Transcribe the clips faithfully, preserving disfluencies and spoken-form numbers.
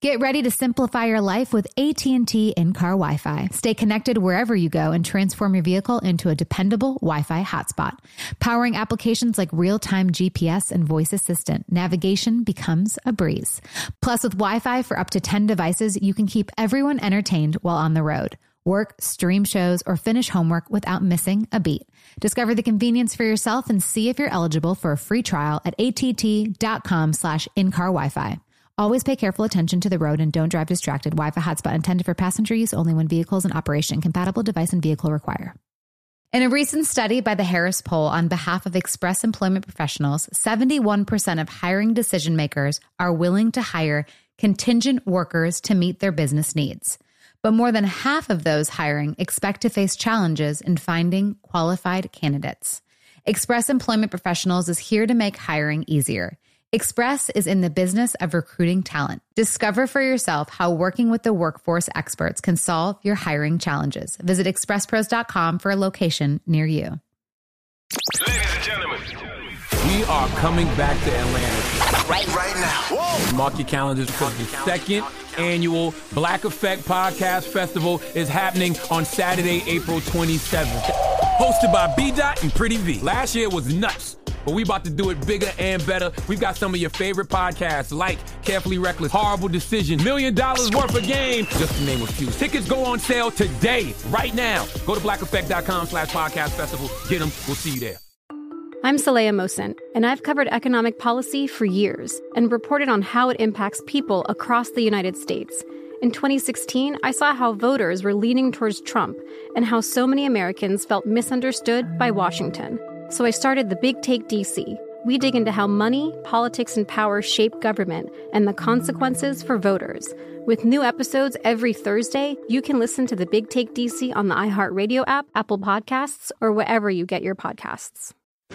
Get ready to simplify your life with A T and T in-car Wi-Fi. Stay connected wherever you go and transform your vehicle into a dependable Wi-Fi hotspot. Powering applications like real-time G P S and voice assistant, navigation becomes a breeze. Plus, with Wi-Fi for up to ten devices, you can keep everyone entertained while on the road. Work, stream shows, or finish homework without missing a beat. Discover the convenience for yourself and see if you're eligible for a free trial at att.com slash in-car Wi-Fi. Always pay careful attention to the road and don't drive distracted. Wi-Fi hotspot intended for passenger use only when vehicles in operation. Compatible device and vehicle require. In a recent study by the Harris Poll on behalf of Express Employment Professionals, seventy-one percent of hiring decision makers are willing to hire contingent workers to meet their business needs. But more than half of those hiring expect to face challenges in finding qualified candidates. Express Employment Professionals is here to make hiring easier. Express is in the business of recruiting talent. Discover for yourself how working with the workforce experts can solve your hiring challenges. Visit express pros dot com for a location near you. Ladies and gentlemen, we are coming back to Atlanta right, right now. Whoa. Mark your calendars because the second annual Black Effect Podcast Festival is happening on Saturday, April twenty-seventh. Hosted by B-Dot and Pretty V. Last year was nuts, but we about to do it bigger and better. We've got some of your favorite podcasts like Carefully Reckless, Horrible Decision, Million Dollars Worth of Game, just to name a few. Tickets go on sale today, right now. Go to black effect dot com slash podcast festival. Get them. We'll see you there. I'm Saleha Mohsen, and I've covered economic policy for years and reported on how it impacts people across the United States. In twenty sixteen, I saw how voters were leaning towards Trump and how so many Americans felt misunderstood by Washington. So I started the Big Take D C. We dig into how money, politics, and power shape government and the consequences for voters. With new episodes every Thursday, you can listen to the Big Take D C on the iHeartRadio app, Apple Podcasts, or wherever you get your podcasts.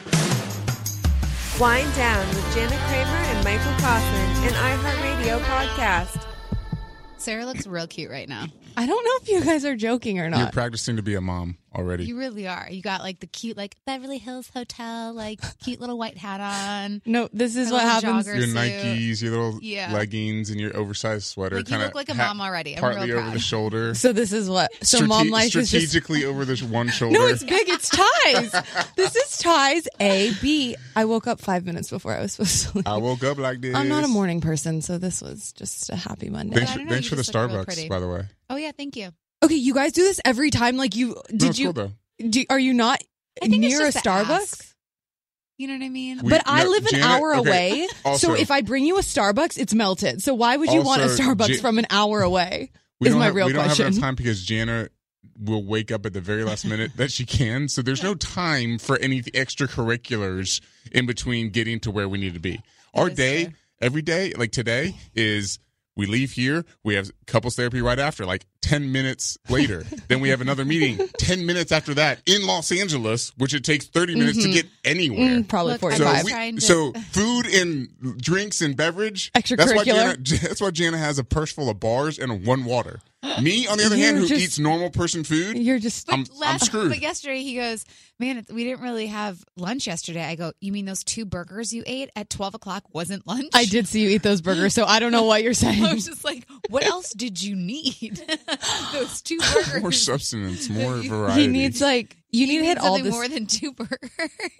Wind Down with Jana Kramer and Michael Kaufman, an iHeartRadio podcast. Sarah looks real cute right now. I don't know if you guys are joking or not. You're practicing to be a mom already. You really are. You got like the cute, like Beverly Hills Hotel, like cute little white hat on. No, this is Her what little happens. jogger Your suit. Nikes, your little Yeah. leggings, and your oversized sweater. Like, you kinda look like a hat- mom already. I'm partly real over proud. the shoulder. So this is what. So Strate- mom life is just. strategically over this one shoulder. No, it's big. It's ties. This is ties. A, B. I woke up five minutes before I was supposed to leave. I woke up like this. I'm not a morning person, so this was just a happy Monday. Thanks, I for, don't know, thanks you for the just look real Starbucks, pretty. by the way. Oh yeah, thank you. Okay, you guys do this every time. Like you did No, it's you? cool, though. Do, are you not I think near a it's just to Starbucks? ask. You know what I mean? We- But I no, live an Janet- hour okay, away, also- so if I bring you a Starbucks, it's melted. So why would you want a Also, Starbucks Ja- from an hour away? We is don't my have, real we don't question. have enough time because Jana will wake up at the very last minute that she can. So there's no time for any extracurriculars in between getting to where we need to be. Our is day, true. every day, like today, is we leave here, we have couples therapy right after, like ten minutes later. Then we have another meeting ten minutes after that in Los Angeles, which it takes thirty minutes Mm-hmm. to get anywhere. Mm, probably Look, So, I'm forty-five. we- trying to- so food and drinks and beverage. That's why, Extracurricular. Jana, that's why Jana has a purse full of bars and one water. Me, on the other You're hand, who just- eats normal person food, You're just. But I'm- I'm last, screwed. But yesterday he goes, man, it- we didn't really have lunch yesterday. I go, you mean those two burgers you ate at twelve o'clock wasn't lunch? I did see you eat those burgers, so I don't know what you're saying. I was just like, what else did you need? Those two burgers. more substance, more variety. He needs like you need to hit all something this. more than two burgers.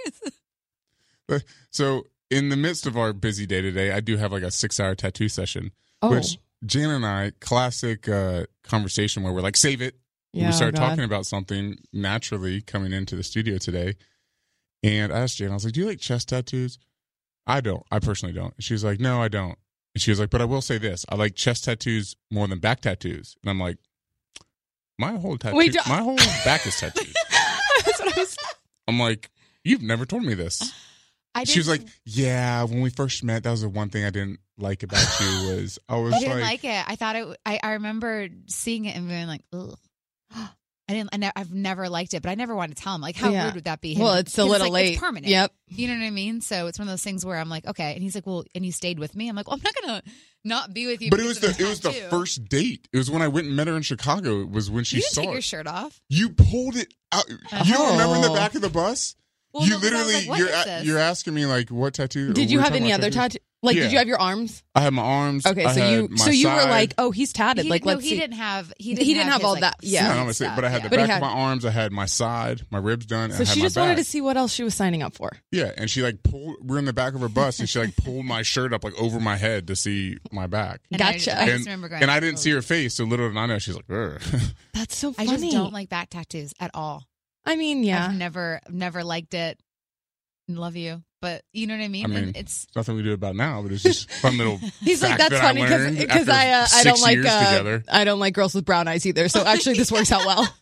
So, in the midst of our busy day today, I do have like a six-hour tattoo session, Oh. which Jana and I, classic uh, conversation where we're like, save it. Yeah, we started oh God. talking about something naturally coming into the studio today. And I asked Jana, I was like, do you like chest tattoos? I don't. I personally don't. And she was like, no, I don't. And she was like, but I will say this. I like chest tattoos more than back tattoos. And I'm like, my whole tattoo, Wait, do- my whole back is tattooed. That's what I was. I'm like, you've never told me this. I She was like, didn't- yeah, when we first met, that was the one thing I didn't like about you was I was I didn't like, like it. I thought it. I, I remember seeing it and being like, ugh. I didn't. I ne- I've never liked it, but I never wanted to tell him. Like, how Yeah. rude would that be? Well, Him- it's a because little like, late. It's permanent. Yep. You know what I mean? So it's one of those things where I'm like, okay. And he's like, well, and you stayed with me. I'm like, well, I'm not gonna not be with you. but it was because the of it was the tattoo. first date. It was when I went and met her in Chicago. It was when she You didn't saw take it. your shirt off. You pulled it out. You don't remember in the Oh. back of the bus? Well, you no, 'cause I was literally like, what you're is a- this? you're asking me like what tattoo? Did we you were have talking any about other tattoos. tattoo? Like, Yeah. did you have your arms? I had my arms. Okay, I so had you my so you were side. like, oh, he's tatted. He like, didn't, no, let's he see. didn't have. He He didn't, didn't have his, all like, that- yeah. No, sweet I'm gonna say, stuff, but I had yeah. the But he back had- of my arms. I had my side, my ribs done. And So I had she my just wanted back. to see what else she was signing up for. Yeah, and she like pulled. We were in the back of her bus, and she like pulled my shirt up like over my head to see my back. And I- Gotcha. I, just and, remember going. and I didn't "Oh." see her face, so little did I know she's like, "Ugh." That's so I funny. just don't like back tattoos at all. I mean, yeah. I've never, never liked it. Love you, but you know what I mean. I mean, and it's It's nothing we do about now, but it's just fun little. He's like, fact that's that funny I because learned because after I uh, I six don't like years uh, together. I don't like girls with brown eyes either. So actually, this works out well.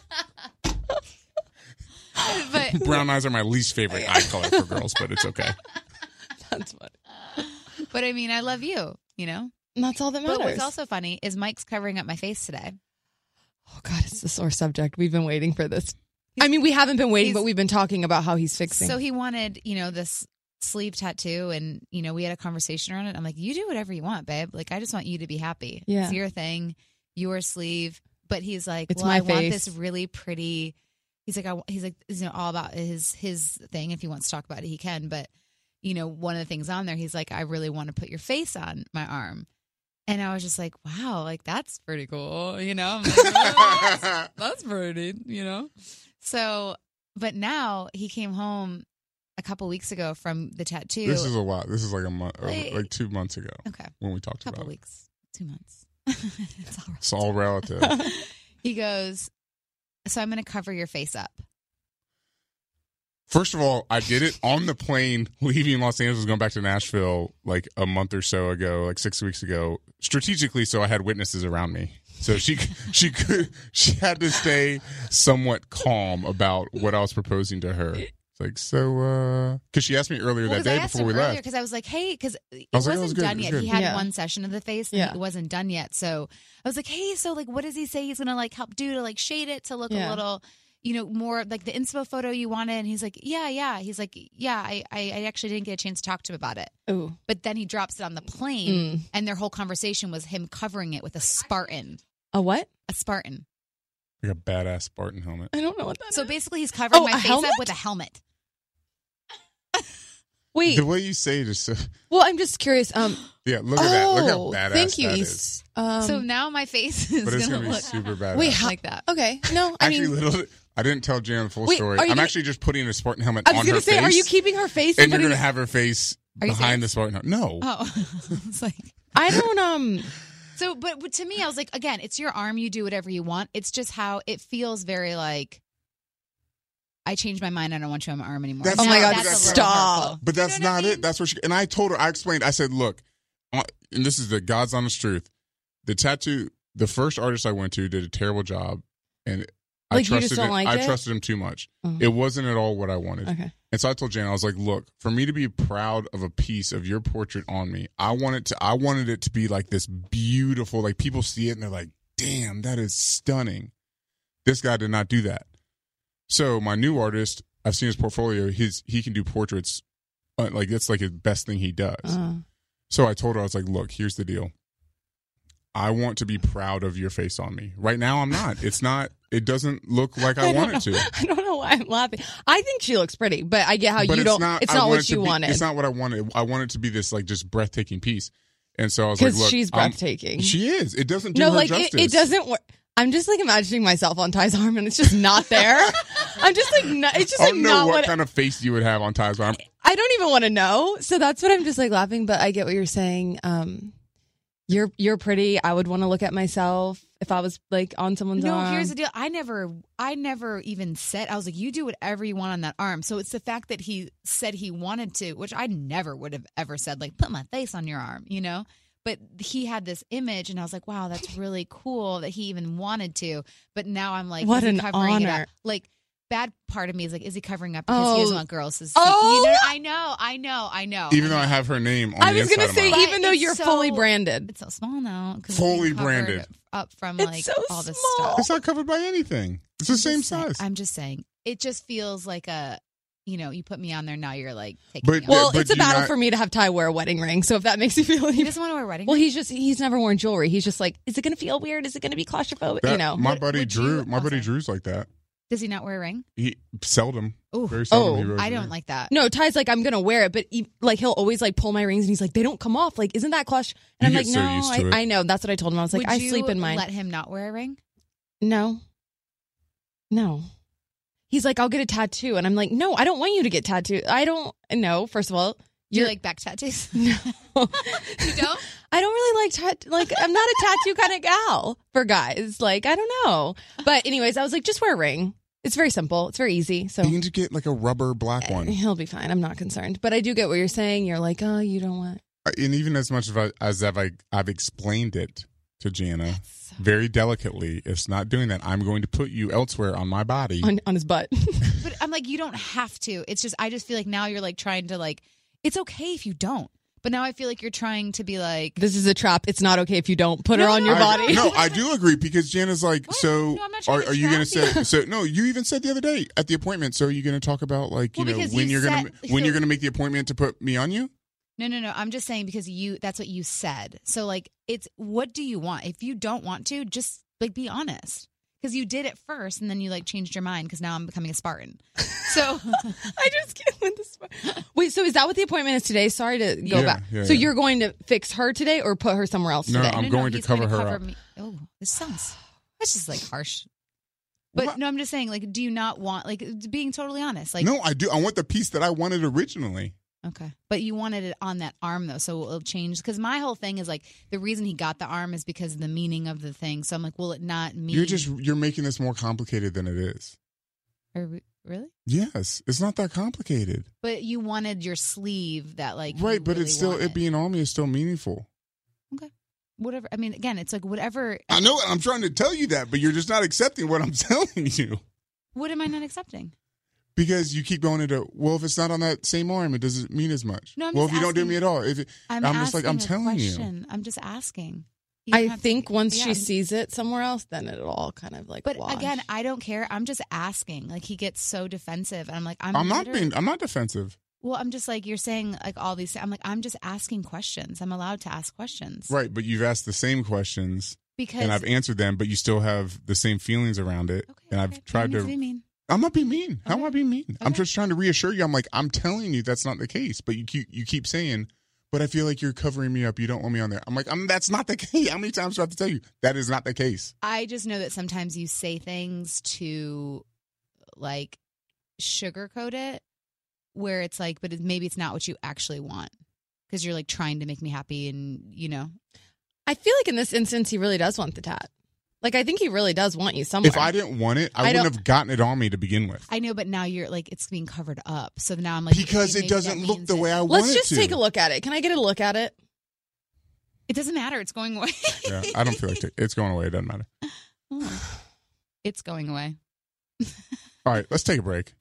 but Brown eyes are my least favorite eye color for girls, but it's okay. That's funny. but I mean, I love you. You know. And that's all that matters. But what's also funny is Mike's covering up my face today. Oh God, it's the sore subject. We've been waiting for this. I mean, we haven't been waiting, he's- but we've been talking about how he's fixing. So he wanted, you know, this sleeve tattoo, and you know, we had a conversation around it. I'm like, you do whatever you want, babe. Like, I just want you to be happy. Yeah. It's your thing, your sleeve. But he's like, It's well, my I want face. this really pretty. He's like, I, he's like, you know, all about his his thing. If he wants to talk about it, he can. But you know, one of the things on there, he's like, I really want to put your face on my arm. And I was just like, wow, like that's pretty cool, you know. I'm like, oh, that's, that's pretty, you know. So, but now he came home a couple weeks ago from the tattoo. This is a lot. This is like a month, or Wait. like two months ago okay, when we talked a couple about it. weeks, two months. it's all right. It's all relative. He goes, so I'm going to cover your face up. First of all, I did it on the plane leaving Los Angeles, going back to Nashville like a month or so ago, like six weeks ago, strategically, so I had witnesses around me. So she she could she had to stay somewhat calm about what I was proposing to her. It's like, so, uh, because she asked me earlier Well, that 'cause day I asked before we him earlier left. because I was like, hey, because it I was like, wasn't oh, it was good, done it was yet. good. He had Yeah. one session of the face and Yeah. it wasn't done yet. So I was like, hey, so like, what does he say he's going to like help do to like shade it to look Yeah. a little, you know, more like the inspo photo you wanted? And he's like, yeah, yeah. He's like, yeah, I, I, I actually didn't get a chance to talk to him about it. Ooh. But then he drops it on the plane Mm. and their whole conversation was him covering it with a Spartan. A what? A Spartan. Like a badass Spartan helmet. I don't know what that So is. basically he's covering Oh, my a face helmet? up with a helmet. Wait. The way you say it is so. Well, I'm just curious. Um. Yeah, look at that. Look how oh, badass thank you, that East. is. Um, so now my face is But it's going going to to be look super badass. Wait, how- like that. okay. No, I Actually, mean, little. I didn't tell Jan the full Wait, story. are you I'm gonna- actually just putting a Spartan helmet I was on gonna her say, face. are you keeping her face? And you're putting- going to have her face Are you behind the serious? Spartan helmet. No. Oh, it's like. I don't. Um. So, but, but to me, I was like, again, it's your arm. You do whatever you want. It's just how it feels very like, I changed my mind. I don't want you on my arm anymore. That's Oh my not- God, that's a little stop. hurtful. But that's You know what not I mean? it. That's what she, and I told her, I explained, I said, look, uh, and this is the God's honest truth. The tattoo, the first artist I went to did a terrible job, and I Like, you trusted just don't him, like I it? trusted him too much. Oh. It wasn't at all what I wanted. Okay. And so I told Jan, I was like, look, for me to be proud of a piece of your portrait on me, I wanted to, I wanted it to be like this beautiful, like people see it and they're like, damn, that is stunning. This guy did not do that. So my new artist, I've seen his portfolio. His he can do portraits, uh, like that's like his best thing he does. Uh, So I told her, I was like, look, here's the deal. I want to be proud of your face on me. Right now, I'm not. It's not. It doesn't look like I, don't want it know- to. I don't know why I'm laughing. I think she looks pretty, but I get how But you it's don't. not, it's I not want what it to you be- wanted. It's not what I wanted. I want it to be this like just breathtaking piece. And so I was like, Because look, she's I'm- breathtaking. she is. It doesn't do no, her like justice. it, it doesn't work. I'm just like imagining myself on Ty's arm, and it's just not there. I'm just like, no, it's just I like don't know not what, what. kind of face you would have on Ty's arm. I don't even want to know. So that's what I'm just like laughing. But I get what you're saying. Um, you're you're pretty. I would want to look at myself if I was like on someone's No, arm. here's the deal. I never, I never even said. I was like, you do whatever you want on that arm. So it's the fact that he said he wanted to, which I never would have ever said. Like, put my face on your arm, you know. But he had this image, and I was like, wow, that's really cool that he even wanted to. But now I'm like, What is he an covering it honor. up? Like, bad part of me is like, is he covering up because he doesn't Oh. want girls to see? Oh. You know, I know, I know, I know. Even I though I know. have her name on I the was inside gonna of say, my But even though it's you're so- fully branded, It's so small now. 'cause Fully it's covered branded. up from It's like so all this small. stuff. It's not covered by anything. It's the same Just saying- size. I'm just saying, it just feels like a, you know, you put me on there, now you're like taking But- me on. well, but it's a do you battle not- for me to have Ty wear a wedding ring. So if that makes you feel any He doesn't want to wear a wedding well, ring? he's just he's never worn jewelry. He's just like, is it going to feel weird? Is it going to be claustrophobic? That- you know, my Would- buddy would Drew. you- my oh, buddy sorry. Drew's like that. Does he not wear a ring? He seldom. Ooh. Very seldom. Oh, he wears I a don't ring. like that. No, Ty's like, I'm going to wear it, but he, like he'll always like pull my rings and he's like, they don't come off. Like, isn't that clutch? And You I'm get like, so no, used to it. I, I know. That's what I told him. I was like, Would I you sleep in mine. let him not wear a ring? No. No. He's like, I'll get a tattoo. And I'm like, no, I don't want you to get tattooed. I don't, no, first of all. Do you You're like back tattoos? No. You don't? I don't really like tat- like I'm not a tattoo kind of gal for guys. Like I don't know. But anyways, I was like, just wear a ring. It's very simple. It's very easy. So You need to get like a rubber black one. he'll be fine. I'm not concerned. But I do get what you're saying. You're like, oh, you don't want. And even as much as, I, as I've, I, I've explained it to Jana very delicately, it's not doing that. I'm going to put you elsewhere on my body. On, on his butt. But I'm like, you don't have to. It's just, I just feel like now you're like trying to like, it's okay if you don't. But now I feel like you're trying to be like, This is a trap. It's not okay if you don't put her No, on no, your I- body. No, I do agree because Jana's like, What? so No, I'm not trying are, to are you going to trap say, you. so no, you even said the other day at the appointment, so are you going to talk about like, you Well, know, because when you you're going to, said- when so- you're going to make the appointment to put me on you? no, no, no. I'm just saying because you, that's what you said. So like, it's, what do you want? If you don't want to, just like be honest. Because you did it first and then you like changed your mind because now I'm becoming a Spartan. So I just can't win this. Wait, so is that what the appointment is today? Sorry to go Yeah, back. yeah, so yeah. you're going to fix her today or put her somewhere else No, today? I'm no, no, going to he's cover going her cover up. me. Oh, this sounds, that's just like harsh. But What? no, I'm just saying, like, do you not want, like, being totally honest? Like, No, I do. I want the piece that I wanted originally. okay. But you wanted it on that arm, though, so it'll change. Because my whole thing is, like, the reason he got the arm is because of the meaning of the thing. So I'm like, will it not mean. You're just you're making this more complicated than it is. Are we, really? Yes, it's not that complicated. But you wanted your sleeve that, like, you Right, but really it's still wanted. it being on me is still meaningful. Okay. Whatever. I mean, again, it's like whatever. I know I'm trying to tell you that, but you're just not accepting what I'm telling you. What am I not accepting? Because you keep going into, well, if it's not on that same arm, it doesn't mean as much. No, I'm well, just if you don't do asking- me at all, if it, I'm, I'm just like, I'm asking a telling you. question. I'm just asking. You don't I have to- think once yeah, she I'm- sees it somewhere else, then it'll all kind of like But wash. again, I don't care. I'm just asking. Like he gets so defensive, and I'm like, I'm, I'm not literally- being, I'm not defensive. Well, I'm just like you're saying like all these. I'm like I'm just asking questions. I'm allowed to ask questions, Right, but you've asked the same questions Because and I've answered them, but you still have the same feelings around it. okay, and okay. I've tried I don't to. need be mean. I'm not being mean. How am I Okay. being mean? I'm Okay. just trying to reassure you. I'm like, I'm telling you that's not the case, but you keep you keep saying, but I feel like you're covering me up. You don't want me on there. I'm like, I'm, that's not the case. How many times do I have to tell you that is not the case? I just know that sometimes you say things to like sugarcoat it, where it's like, but it, maybe it's not what you actually want because you're like trying to make me happy, and you know. I feel like in this instance, he really does want the tat. Like, I think he really does want you somewhere. If I didn't want it, I, I wouldn't don't- have gotten it on me to begin with. I know, but now you're like it's being covered up. So now I'm like Because okay, it maybe that doesn't look means the it- way I want Let's it just to. take a look at it. Can I get a look at it? It doesn't matter. It's going away. Yeah, I don't feel like it. It's going away. It doesn't matter. Oh. It's going away. All right, let's take a break.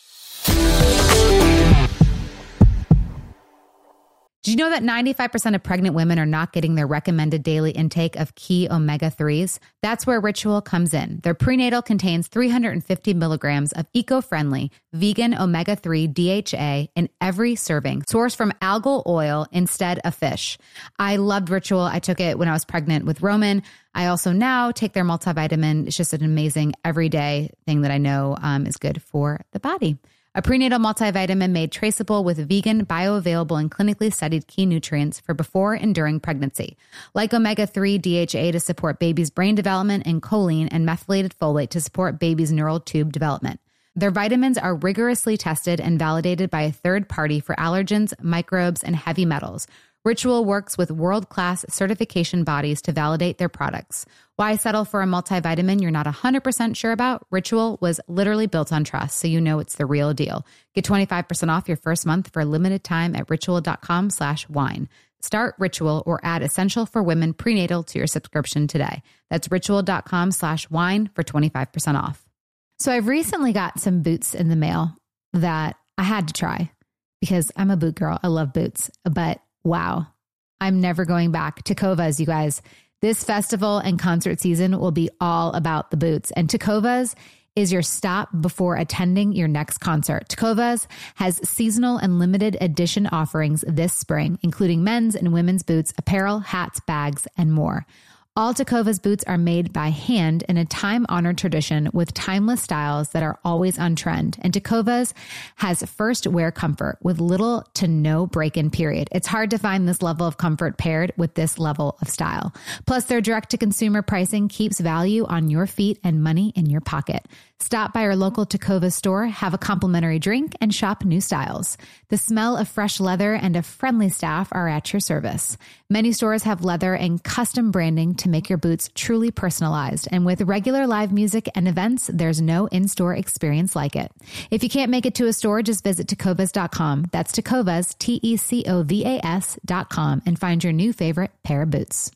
Do you know that ninety-five percent of pregnant women are not getting their recommended daily intake of key omega threes? That's where Ritual comes in. Their prenatal contains three hundred fifty milligrams of eco-friendly vegan omega three D H A in every serving, sourced from algal oil instead of fish. I loved Ritual. I took it when I was pregnant with Roman. I also now take their multivitamin. It's just an amazing everyday thing that I know um, is good for the body. A prenatal multivitamin made traceable with vegan, bioavailable, and clinically studied key nutrients for before and during pregnancy, like omega three D H A to support baby's brain development and choline and methylated folate to support baby's neural tube development. Their vitamins are rigorously tested and validated by a third party for allergens, microbes, and heavy metals. Ritual works with world-class certification bodies to validate their products. Why settle for a multivitamin you're not one hundred percent sure about? Ritual was literally built on trust, so you know it's the real deal. Get twenty-five percent off your first month for a limited time at ritual.com slash wine. Start Ritual or add Essential for Women prenatal to your subscription today. That's ritual.com slash wine for twenty-five percent off. So I've recently got some boots in the mail that I had to try because I'm a boot girl. I love boots, but wow, I'm never going back. Tecovas, you guys. This festival and concert season will be all about the boots. And Tecovas is your stop before attending your next concert. Tecovas has seasonal and limited edition offerings this spring, including men's and women's boots, apparel, hats, bags, and more. All Tecovas boots are made by hand in a time-honored tradition with timeless styles that are always on trend. And Tecovas has first wear comfort with little to no break-in period. It's hard to find this level of comfort paired with this level of style. Plus, their direct-to-consumer pricing keeps value on your feet and money in your pocket. Stop by your local Tecovas store, have a complimentary drink, and shop new styles. The smell of fresh leather and a friendly staff are at your service. Many stores have leather and custom branding to make your boots truly personalized. And with regular live music and events, there's no in-store experience like it. If you can't make it to a store, just visit tecovas dot com. That's Tecovas, T E C O V A S dot com, and find your new favorite pair of boots.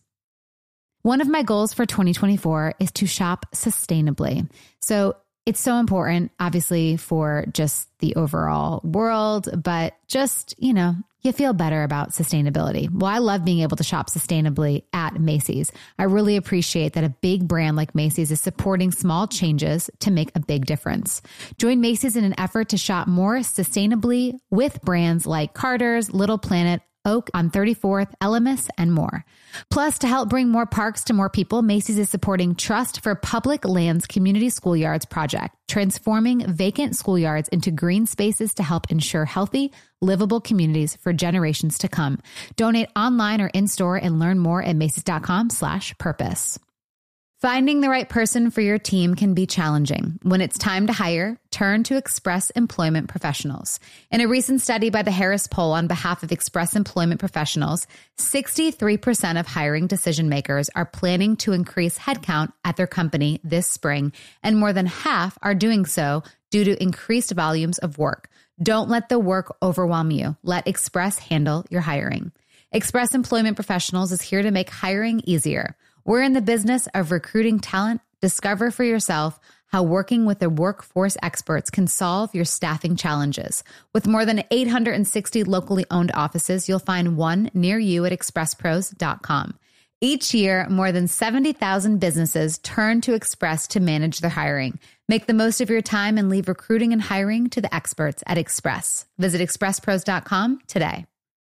One of my goals for twenty twenty-four is to shop sustainably. So it's so important, obviously, for just the overall world, but just, you know, you feel better about sustainability. Well, I love being able to shop sustainably at Macy's. I really appreciate that a big brand like Macy's is supporting small changes to make a big difference. Join Macy's in an effort to shop more sustainably with brands like Carter's, Little Planet, Oak on thirty-fourth, Elemis, and more. Plus, to help bring more parks to more people, Macy's is supporting Trust for Public Lands Community Schoolyards project, transforming vacant schoolyards into green spaces to help ensure healthy, livable communities for generations to come. Donate online or in-store and learn more at macys.com slash purpose. Finding the right person for your team can be challenging. When it's time to hire, turn to Express Employment Professionals. In a recent study by the Harris Poll on behalf of Express Employment Professionals, sixty-three percent of hiring decision makers are planning to increase headcount at their company this spring, and more than half are doing so due to increased volumes of work. Don't let the work overwhelm you. Let Express handle your hiring. Express Employment Professionals is here to make hiring easier. We're in the business of recruiting talent. Discover for yourself how working with the workforce experts can solve your staffing challenges. With more than eight hundred sixty locally owned offices, you'll find one near you at express pros dot com. Each year, more than seventy thousand businesses turn to Express to manage their hiring. Make the most of your time and leave recruiting and hiring to the experts at Express. Visit express pros dot com today.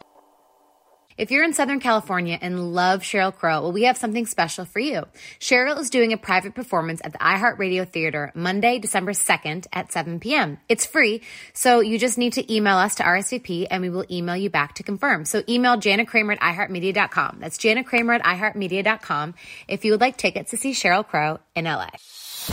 If you're in Southern California and love Sheryl Crow, well, we have something special for you. Sheryl is doing a private performance at the iHeartRadio Theater Monday, December second at seven p.m. It's free, so you just need to email us to R S V P and we will email you back to confirm. So email Jana Kramer at i heart media dot com. That's Jana Kramer at i heart media dot com if you would like tickets to see Sheryl Crow in L A.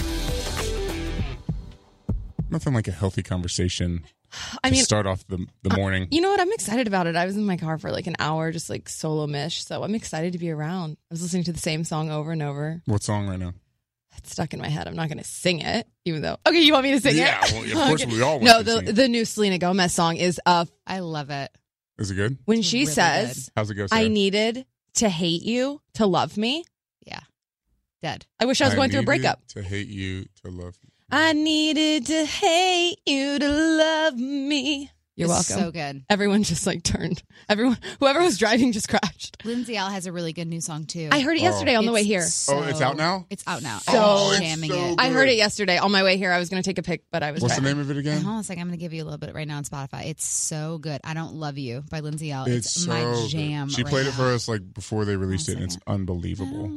Nothing like a healthy conversation. I to mean, start off the the morning. You know what? I'm excited about it. I was in my car for like an hour, just like solo mish. So I'm excited to be around. I was listening to the same song over and over. What song right now? It's stuck in my head. I'm not going to sing it, even though. Okay, you want me to sing yeah, it? Well, of course okay. we all want No, to the sing it. the new Selena Gomez song is uh I love it. Is it good? when It's she really says, good. How's it go, Sarah? "I needed to hate you to love me." Yeah. Dead. I wish I was going through a needed breakup. To hate you, to love you. I needed to hate you to love me. You're It's welcome. so good. Everyone just like turned. Everyone, whoever was driving just crashed. Lindsay L has a really good new song too. I heard it yesterday on the way It's here. so- Oh, it's out now? It's out now. So- I'm Oh, it's jamming so it. good. I heard it yesterday on my way here. I was going to take a pic, but I was What's the driving. name of it again? Hold on a second. I'm going to give you a little bit right now on Spotify. It's so good. I Don't Love You by Lindsay L. It's, It's, so my good. jam. She right played it now. for us like before they released it, One and it's second. unbelievable.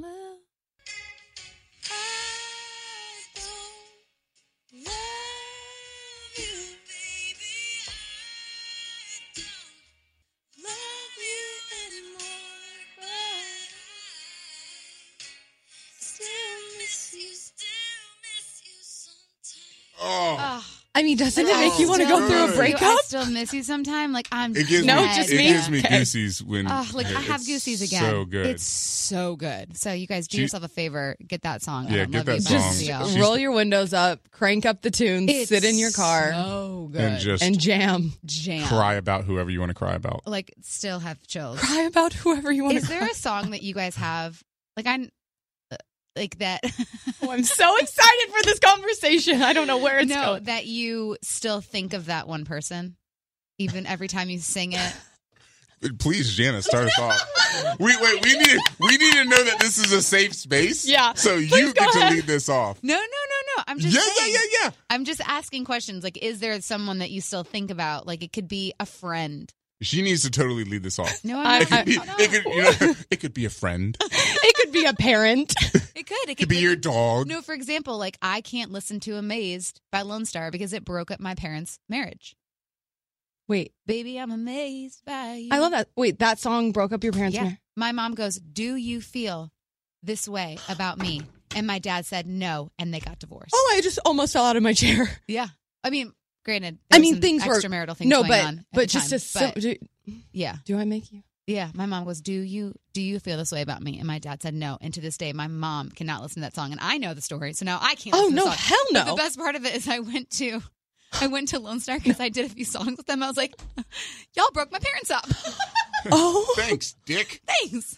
Oh, I mean, doesn't it I make you want to go still through miss a you. breakup? I still miss you sometime. Like I'm it gives No, me just it me? gives me Okay. goosies when Oh, like I have it's goosies again. So good. It's so good. So you guys do She- yourself a favor. Get that song. I Yeah, Don't get Love that You by song. Lindsay L. She's- Roll your windows up, crank up the tunes, It's sit in your car, So good. and just and jam. jam. cry about whoever you want to cry about. Like still have chills. Cry about whoever you want Is to there cry. a song that you guys have? Like I'm uh, like that. Oh, I'm so excited for this conversation. I don't know where it's no, going. that you still think of that one person, even every time you sing it. Please, Jana, start us off. We wait. We need. We need to know that this is a safe space. Yeah. So you Please go get to ahead. lead this off. No, no, no, no. I'm just Yeah, saying. yeah, yeah, yeah. I'm just asking questions. Like, is there someone that you still think about? Like, it could be a friend. She needs to totally lead this off. No, I- I'm It not. could be. no, no. It could. You know, it could be a friend. It could could be a parent. It could. It could Could be your dog. No, for example, like I can't listen to Amazed by Lone Star because it broke up my parents' marriage. Wait, Baby, I'm amazed by you. I love that. Wait, that song broke up your parents' Yeah. marriage? My mom goes, do you feel this way about me? And my dad said no, and they got divorced. Oh, I just almost fell out of my chair. Yeah. I mean, granted, I there mean, was some things were extramarital things no, going but on at but the just time, a sim- but do, yeah. do I make you? Yeah, my mom goes, do you do you feel this way about me? And my dad said no. And to this day, my mom cannot listen to that song. And I know the story, so now I can't Oh listen no, to the song. hell But no! the best part of it is I went to I went to Lone Star because I did a few songs with them. I was like, y'all broke my parents up. Oh, Thanks, Dick. Thanks.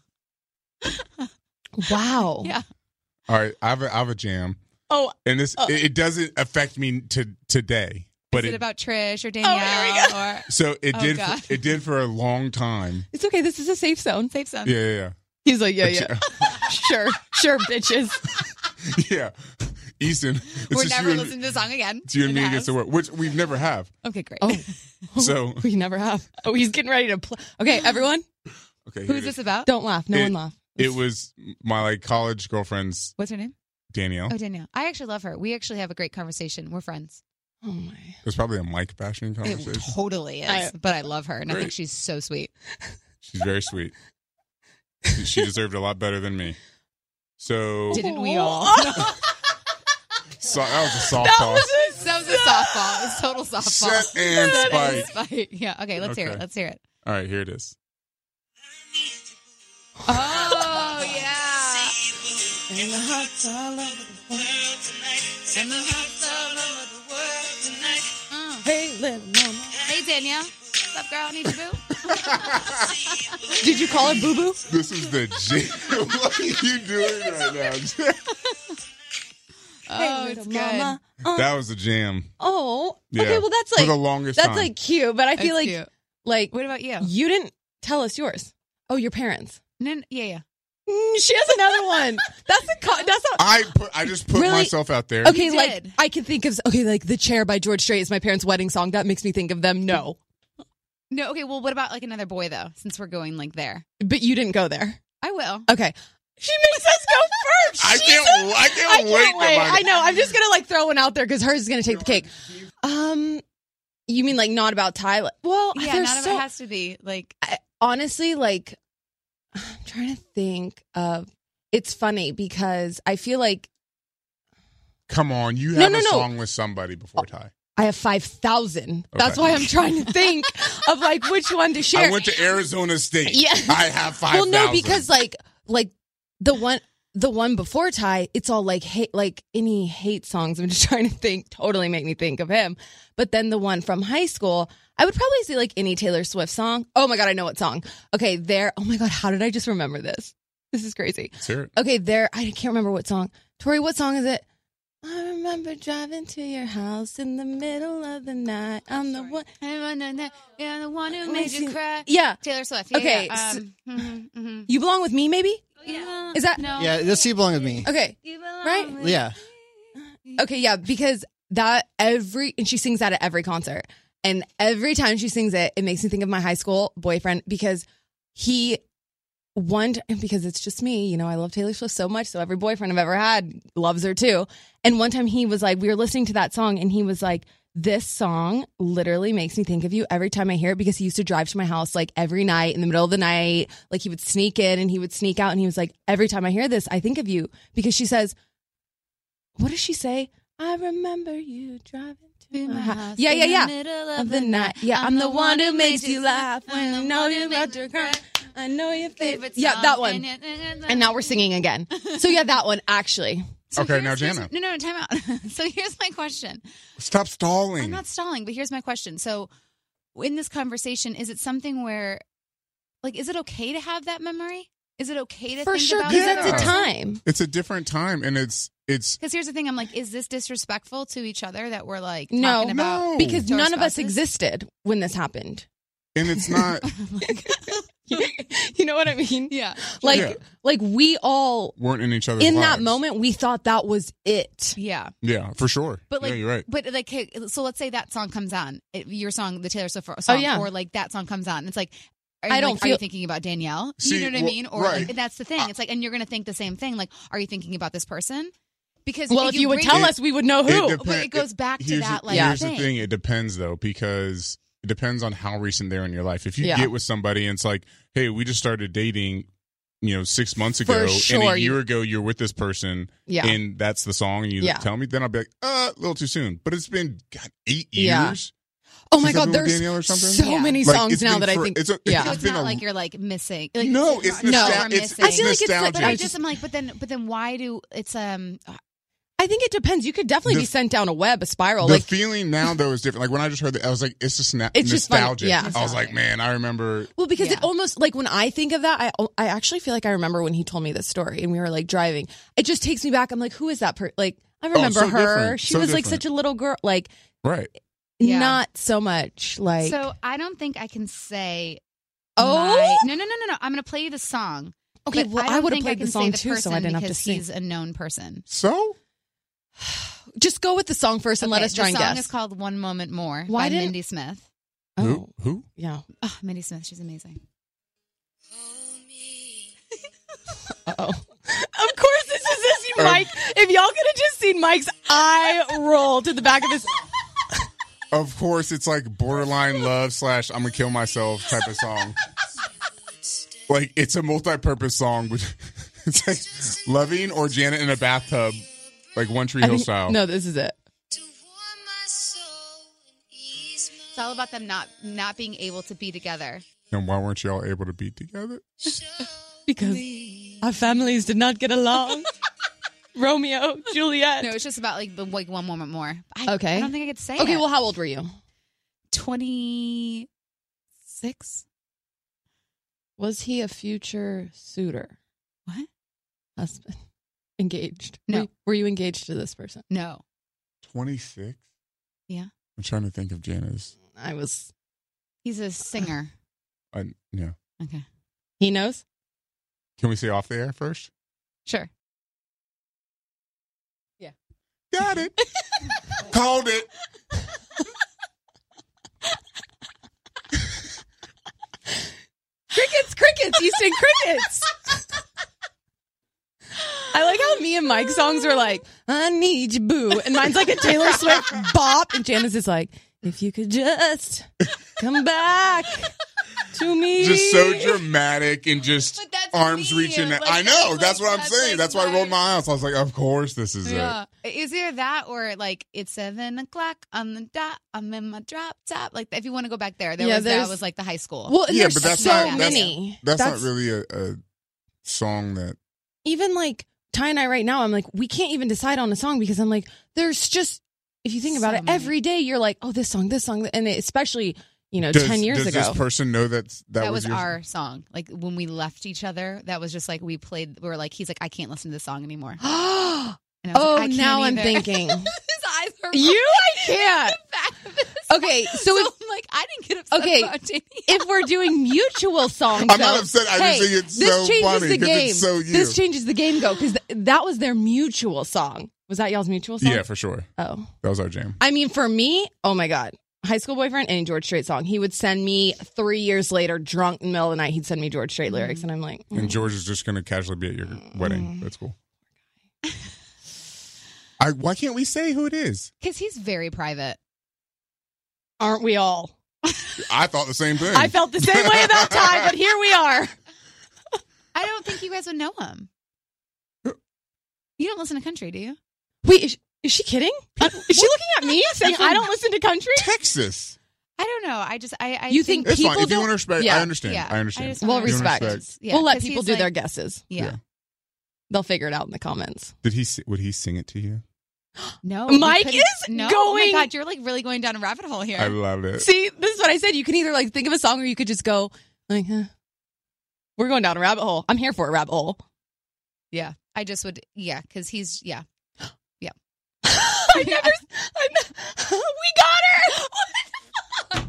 wow. Yeah. All right, I have a, I have a jam, Oh, and this Oh. it, it doesn't affect me to today, but Is it, it, about Trish or Danielle? here we Or so it Oh, did God. for, it did for a long time. it's okay. This is a safe zone. Safe Zone. Yeah, yeah, He's like, yeah, A yeah, sure, sure, bitches. yeah. yeah. Easton, it's We're just never you and, listening to the song again. it's you and in me the against the house. world, which we've never have. Okay, great. Oh, So we never have. Oh, he's getting ready to play. Okay, everyone, okay, here Who's it this is. about? don't laugh. No It- one laugh. It was my like college girlfriend's What's her name? Danielle. Oh, Danielle. I actually love her. We actually have a great conversation. We're friends. Oh my. It was probably a mic bashing It conversation. totally is. I- but I love her, and I Great. think she's so sweet. She's very sweet. She, she deserved a lot better than me. So, Didn't we all? so that was a soft That toss. was That was a softball. It was total softball. Set and Set and spike. spike. Yeah. Okay. Let's hear it. Okay. Let's hear it. All right, here it is. Oh yeah. And the hearts all over the world. And the hearts all over the world tonight. Mm. Hey, little mama. Hey Danielle. What's up, girl? Need your boo? Did you call her boo boo? This is the jam. What are you doing right now? Oh, it's good. Oh, That was a jam. oh. Yeah. Okay, well that's For like the longest that's time. like cute, but I feel That's like cute. like What about you? you didn't tell us yours. Oh, your parents. No, no, yeah, yeah. Mm, she has another one. That's a co- that's not I put. I just put Really? myself out there. okay. You Like did. I can think of okay, like "The Chair" by George Strait is my parents' wedding song. That makes me think of them. No, No, okay. Well, what about like another boy though? Since we're going like there, but you didn't go there. I will. Okay, she makes us go first. I She can't. said- I can't I can't wait. to wait. find I out. know. I'm just gonna like throw one out there because hers is gonna take the cake. Um, you mean like not about Tyler? Well, Yeah, there's none of so it has to be like. I- honestly, like, I'm trying to think of. It's funny because I feel like Come on, you No, have no, a no. song with somebody before Ty. I have five thousand. That's Okay. why I'm trying to think of like which one to share. I went to Arizona State. Yeah. I have five. well, no, because like like the one the one before Ty, it's all like hate like any hate songs. I'm just trying to think. Totally make me think of him. But then the one from high school, I would probably say like any Taylor Swift song. Oh my god, I know what song. Okay, there. Oh my god, how did I just remember this? This is crazy. Let's hear it. Okay, there. I can't remember what song. Tori, what song is it? I remember driving to your house in the middle of the night. I'm the one. Yeah, the one who made Makes you you- cry. Yeah. Taylor Swift. Yeah, Okay, yeah. so- Um, mhm, mhm. You belong with me, maybe? Yeah. Is that no? Yeah, that's You Belong With Me. okay? You belong Right? with Yeah. Okay, yeah, because that every and she sings that at every concert, and every time she sings it, it makes me think of my high school boyfriend because he one because it's just me, you know. I love Taylor Swift so much, so every boyfriend I've ever had loves her too. And one time he was like, we were listening to that song, and he was like, "This song literally makes me think of you every time I hear it," because he used to drive to my house like every night in the middle of the night, like he would sneak in and he would sneak out, and he was like, "Every time I hear this, I think of you," because she says, what does she say? I remember you driving to my house. Yeah, yeah, yeah. Of the night. Yeah, I'm the one who makes you laugh when I know you're about to cry. I know your favorite. Yeah, that one. And now we're singing again. So yeah, that one actually. So Okay, here's- now here's- Jana. No, no, time out. So here's my question. Stop stalling. I'm not stalling, but here's my question. So in this conversation, is it something where, like, is it okay to have that memory? Is it okay to For think sure, about because it? that's a time. It's a different time, and it's it's Because here's the thing, I'm like, is this disrespectful to each other that we're like No, talking about? no. Because to our none of us spouses? existed when this happened. and it's not. You know what I mean? Yeah. Like, Yeah. like we all weren't in each other's in that lives. moment we thought that was it. Yeah. Yeah, for sure. But like, yeah, you're right. but like, hey, so let's say that song comes on, it, your song, the Taylor Swift song, Oh, yeah. or like that song comes on. It's like, are you, I don't like, feel- are you thinking about Danielle? See, you know what I well, mean? Or right. like, that's the thing. It's like, and you're going to think the same thing. Like, are you thinking about this person? Because Well, if you would bring- tell us, we would know who. It, But it goes back to here's that, the, like, here's thing. the thing. It depends, though, because it depends on how recent they're in your life. If you Yeah. get with somebody and it's like, hey, we just started dating, you know, six months For ago, sure, and a you- year ago you're with this person, Yeah. and that's the song, and you Yeah. tell me, then I'll be like, uh, a little too soon. But it's been, God, eight Yeah. years? Oh my since I've God, been with there's Danielle or something? so Yeah. many Like, songs it's now been that I for- think. it's a- yeah. So it's it's been not a- like you're like missing. Like, No, not- it's not nostal- you're it's- missing. I feel like it's nostalgia. But I It's just am like, but then, but then why do it's um? I think it depends. You could definitely The- be sent down a web, a spiral. The Like feeling now, though, is different. Like, when I just heard that, I was like, it's just na- It's just fun. nostalgic. Yeah. I was Nostalgic. like, man, I remember. Well, because Yeah. it almost like when I think of that, I I actually feel like I remember when he told me this story and we were like driving. It just takes me back. I'm like, who is that person? Like, I remember so her. different. She So was like different. such a little girl. Like, Right. Yeah. not so much. Like, So I don't think I can say. Oh? my- no, no, no, no, no! I'm going to play you the song. okay, but well, I, I, don't would have think I played can the say song the too, so I person didn't have to because sing. he's a known person. So? Just go with the song first and let Okay, us try and the song guess. is called "One Moment More" Why by didn't- Mindy Smith. oh, Who? Who? yeah. Oh, Mindy Smith, she's amazing. Uh-oh. Of course, this is this, you, Mike. If y'all could have just seen Mike's eye roll to the back of his. Of course, it's like borderline love slash I'm gonna kill myself type of song. Like, it's a multi-purpose song, but it's like loving or Janet in a bathtub, like One Tree I Hill think- style. No, this is it. It's all about them not not being able to be together. And why weren't y'all able to be together? Because our families did not get along. Romeo, Juliet. No, it's just about like the like one moment more. I, Okay. I don't think I could say Okay, it. well, how old were you? twenty-six. Was he a future suitor? What? Husband? Engaged? No. Were you, were you engaged to this person? No. twenty-six? Yeah. I'm trying to think of Jana's. I was. He's a singer. I, yeah. Okay. He knows? Can we say off the air first? Sure. Got it. Called it. Crickets, crickets, Easton crickets. I like how me and Mike's songs are like, I need you, boo. And mine's like a Taylor Swift bop. And Janice is like, if you could just come back to me. Just so dramatic and just But that's arms me. reaching. Like, I know. that's That's like- what I'm that's saying. like That's why I my- rolled my eyes. I was like, of course this is it. Yeah. Is either that or like it's seven o'clock on the dot. I'm in my drop top. Like if you want to go back there, there Yeah, was that there's- was like the high school. Well, and Yeah, there's but that's so not- that's- many. That's, not really a, a song that. Even like Ty and I right now, I'm like, we can't even decide on a song because I'm like, there's just, if you think about So it, many. every day you're like, oh, this song, this song. And it, especially, you know, Does, ten years does ago. this person know that that, that, was, was your, our song. Like when we left each other, that was just like we played. We were like, he's like, I can't listen to this song anymore. oh, And I was like, I can't now I'm either. thinking. His eyes are You, I can't. Okay, so So if, I'm like, I didn't get upset Okay, about Danielle. if we're doing mutual songs, I'm not though, upset. I hey, just think it's this so changes funny the 'cause game. it's so you. This changes the game, go because th- that was their mutual song. Was that y'all's mutual song? Yeah, for sure. Oh, That was our jam. I mean, for me, oh my god, high school boyfriend, any George Strait song. He would send me three years later, drunk in the middle of the night. He'd send me George Strait lyrics, and I'm like, mm. And George is just going to casually be at your wedding. That's cool. I, why can't we say who it is? Because he's very private. aren't we all? I thought the same thing. I felt the same way about Ty, but here we are. I don't think you guys would know him. You don't listen to country, do you? Wait, is, is she kidding? Uh, is she looking at me saying I don't listen to country? Texas. I don't know. I just I, I You think It's People fine. If you don't- want to respect, Yeah. I understand. Yeah, I understand. I just Well, wanna respect. respect. Yeah, we'll let 'cause people he's do like- their guesses. Yeah. Yeah. They'll figure it out in the comments. Did he? si- Would he sing it to you? No, Mike we couldn't- is no. going- Oh my god, you're like really going down a rabbit hole here. I loved it. See, this is what I said. You can either like think of a song or you could just go like, huh. We're going down a rabbit hole. I'm here for a rabbit hole. Yeah, I just would. Yeah, because he's yeah. I never. I ne- we got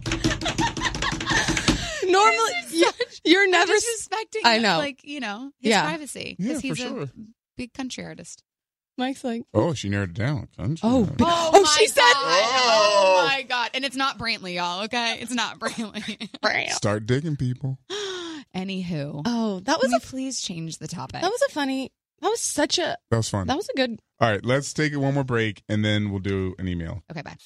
her. Normally, you, you're never. Never disrespecting. I know. like you know, his Yeah. privacy Yeah, because for he's sure. a big country artist. Mike's like, Oh, she narrowed it down. Country. oh, Yeah. big- Oh, oh, my she said. God. Oh. Oh my god! And it's not Brantley, y'all. Okay, it's not Brantley. Start digging, people. Anywho. Oh, that was Can a we please change the topic. that was a funny. That was such a. That was fun. That was a good. All right, let's take it one more break, and then we'll do an email. Okay, bye.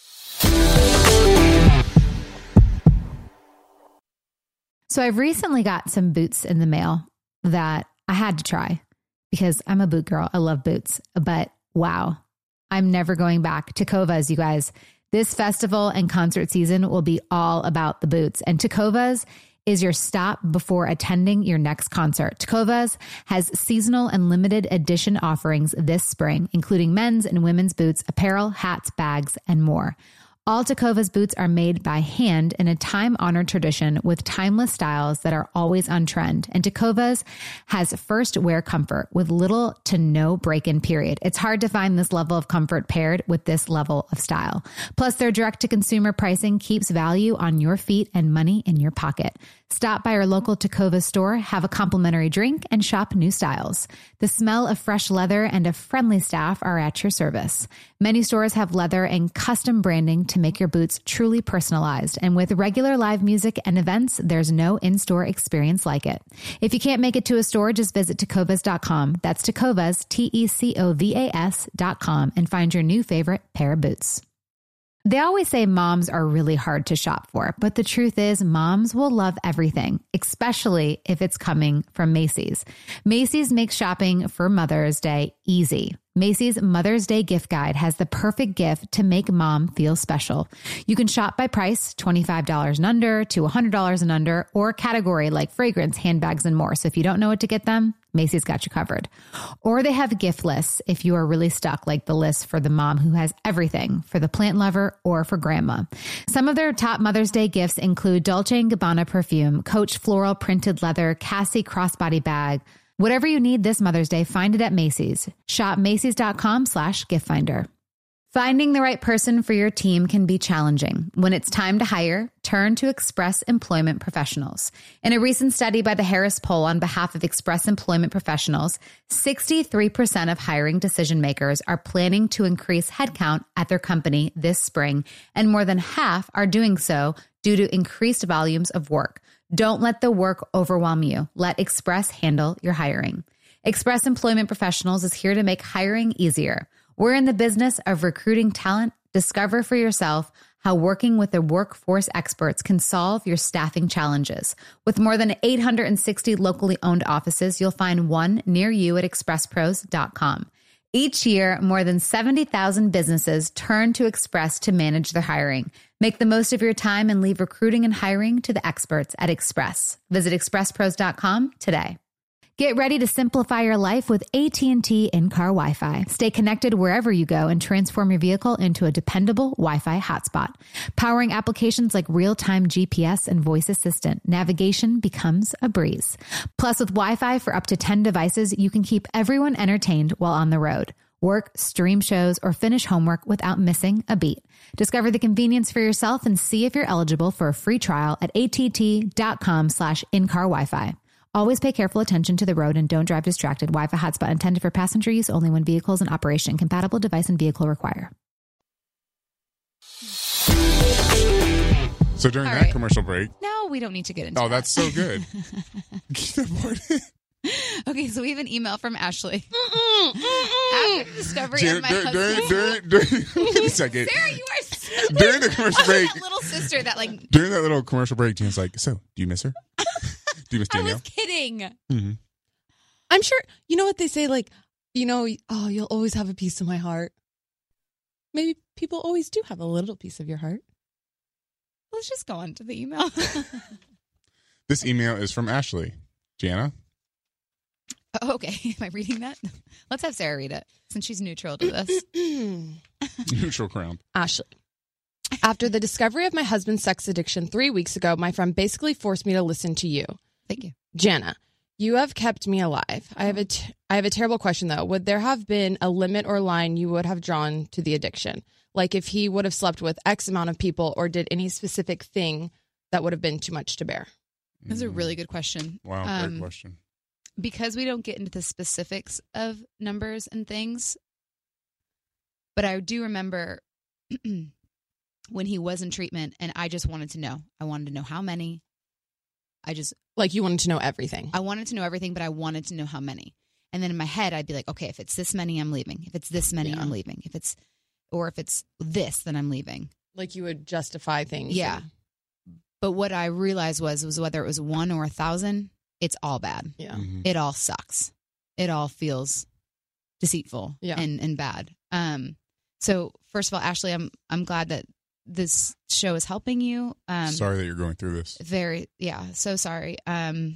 So I've recently got some boots in the mail that I had to try because I'm a boot girl. I love boots, but wow, I'm never going back. Tecovas, you guys. This festival and concert season will be all about the boots, and Tecovas is your stop before attending your next concert. Tecovas has seasonal and limited edition offerings this spring, including men's and women's boots, apparel, hats, bags, and more. All Tecovas boots are made by hand in a time-honored tradition with timeless styles that are always on trend. And Tecovas has first wear comfort with little to no break-in period. It's hard to find this level of comfort paired with this level of style. Plus, their direct-to-consumer pricing keeps value on your feet and money in your pocket. Stop by your local Tecovas store, have a complimentary drink, and shop new styles. The smell of fresh leather and a friendly staff are at your service. Many stores have leather and custom branding to make your boots truly personalized. And with regular live music and events, there's no in-store experience like it. If you can't make it to a store, just visit tecovas dot com. That's Tecovas, T E C O V A S dot com, and find your new favorite pair of boots. They always say moms are really hard to shop for, but the truth is moms will love everything, especially if it's coming from Macy's. Macy's makes shopping for Mother's Day easy. Macy's Mother's Day gift guide has the perfect gift to make mom feel special. You can shop by price, twenty-five dollars and under to one hundred dollars and under, or category like fragrance, handbags, and more. So if you don't know what to get them, Macy's got you covered. Or they have gift lists if you are really stuck, like the list for the mom who has everything, for the plant lover or for grandma. Some of their top Mother's Day gifts include Dolce and Gabbana perfume, Coach floral printed leather, Cassie crossbody bag. Whatever you need this Mother's Day, find it at Macy's. Shop Macy's.com slash gift finder. Finding the right person for your team can be challenging. When it's time to hire, turn to Express Employment Professionals. In a recent study by the Harris Poll on behalf of Express Employment Professionals, sixty-three percent of hiring decision makers are planning to increase headcount at their company this spring, and more than half are doing so due to increased volumes of work. Don't let the work overwhelm you. Let Express handle your hiring. Express Employment Professionals is here to make hiring easier. We're in the business of recruiting talent. Discover for yourself how working with the workforce experts can solve your staffing challenges. With more than eight hundred sixty locally owned offices, you'll find one near you at express pros dot com. Each year, more than seventy thousand businesses turn to Express to manage their hiring. Make the most of your time and leave recruiting and hiring to the experts at Express. Visit express pros dot com today. Get ready to simplify your life with A T and T in-car Wi-Fi. Stay connected wherever you go and transform your vehicle into a dependable Wi-Fi hotspot. Powering applications like real-time G P S and voice assistant, navigation becomes a breeze. Plus, with Wi-Fi for up to ten devices, you can keep everyone entertained while on the road. Work, stream shows, or finish homework without missing a beat. Discover the convenience for yourself and see if you're eligible for a free trial at att.com slash in-car Wi-Fi. Always pay careful attention to the road and don't drive distracted. Wi-Fi hotspot intended for passenger use only when vehicles in operation. Compatible device and vehicle require. So during All that right. commercial break. No, we don't need to get into Oh, that. that's so good. Keep that part in. Okay, so we have an email from Ashley. After the discovery During, of my during, husband's... during, during, during, wait a second. Sarah, you are so... During the commercial break. That little sister that like... During that little commercial break, Jan's like, so, do you miss her? Do you miss I Danielle? was kidding. Mm-hmm. I'm sure, you know what they say, like, you know, oh, you'll always have a piece of my heart. Maybe people always do have a little piece of your heart. Let's just go on to the email. This email is from Ashley. Jana? Oh, okay. Am I reading that? Let's have Sarah read it since she's neutral to this. Neutral ground. Ashley. After the discovery of my husband's sex addiction three weeks ago, my friend basically forced me to listen to you. Thank you. Jana, you have kept me alive. I have a t- I have a terrible question, though. Would there have been a limit or line you would have drawn to the addiction? Like if he would have slept with X amount of people or did any specific thing that would have been too much to bear? That's a really good question. Wow, Um, great question. Because we don't get into the specifics of numbers and things, but I do remember when he was in treatment and I just wanted to know. I wanted to know how many. I just Like you wanted to know everything. I wanted to know everything, but I wanted to know how many. And then in my head, I'd be like, okay, if it's this many, I'm leaving. If it's this many, Yeah. I'm leaving. If it's, or if it's this, then I'm leaving. Like you would justify things. Yeah. and- But what I realized was, was whether it was one or a thousand, it's all bad. yeah. Mhm. It all sucks. It all feels deceitful Yeah. and, and bad. Um, so first of all, Ashley, I'm, I'm glad that this show is helping you. Um, Sorry that you're going through this. Very, yeah, so sorry. Um,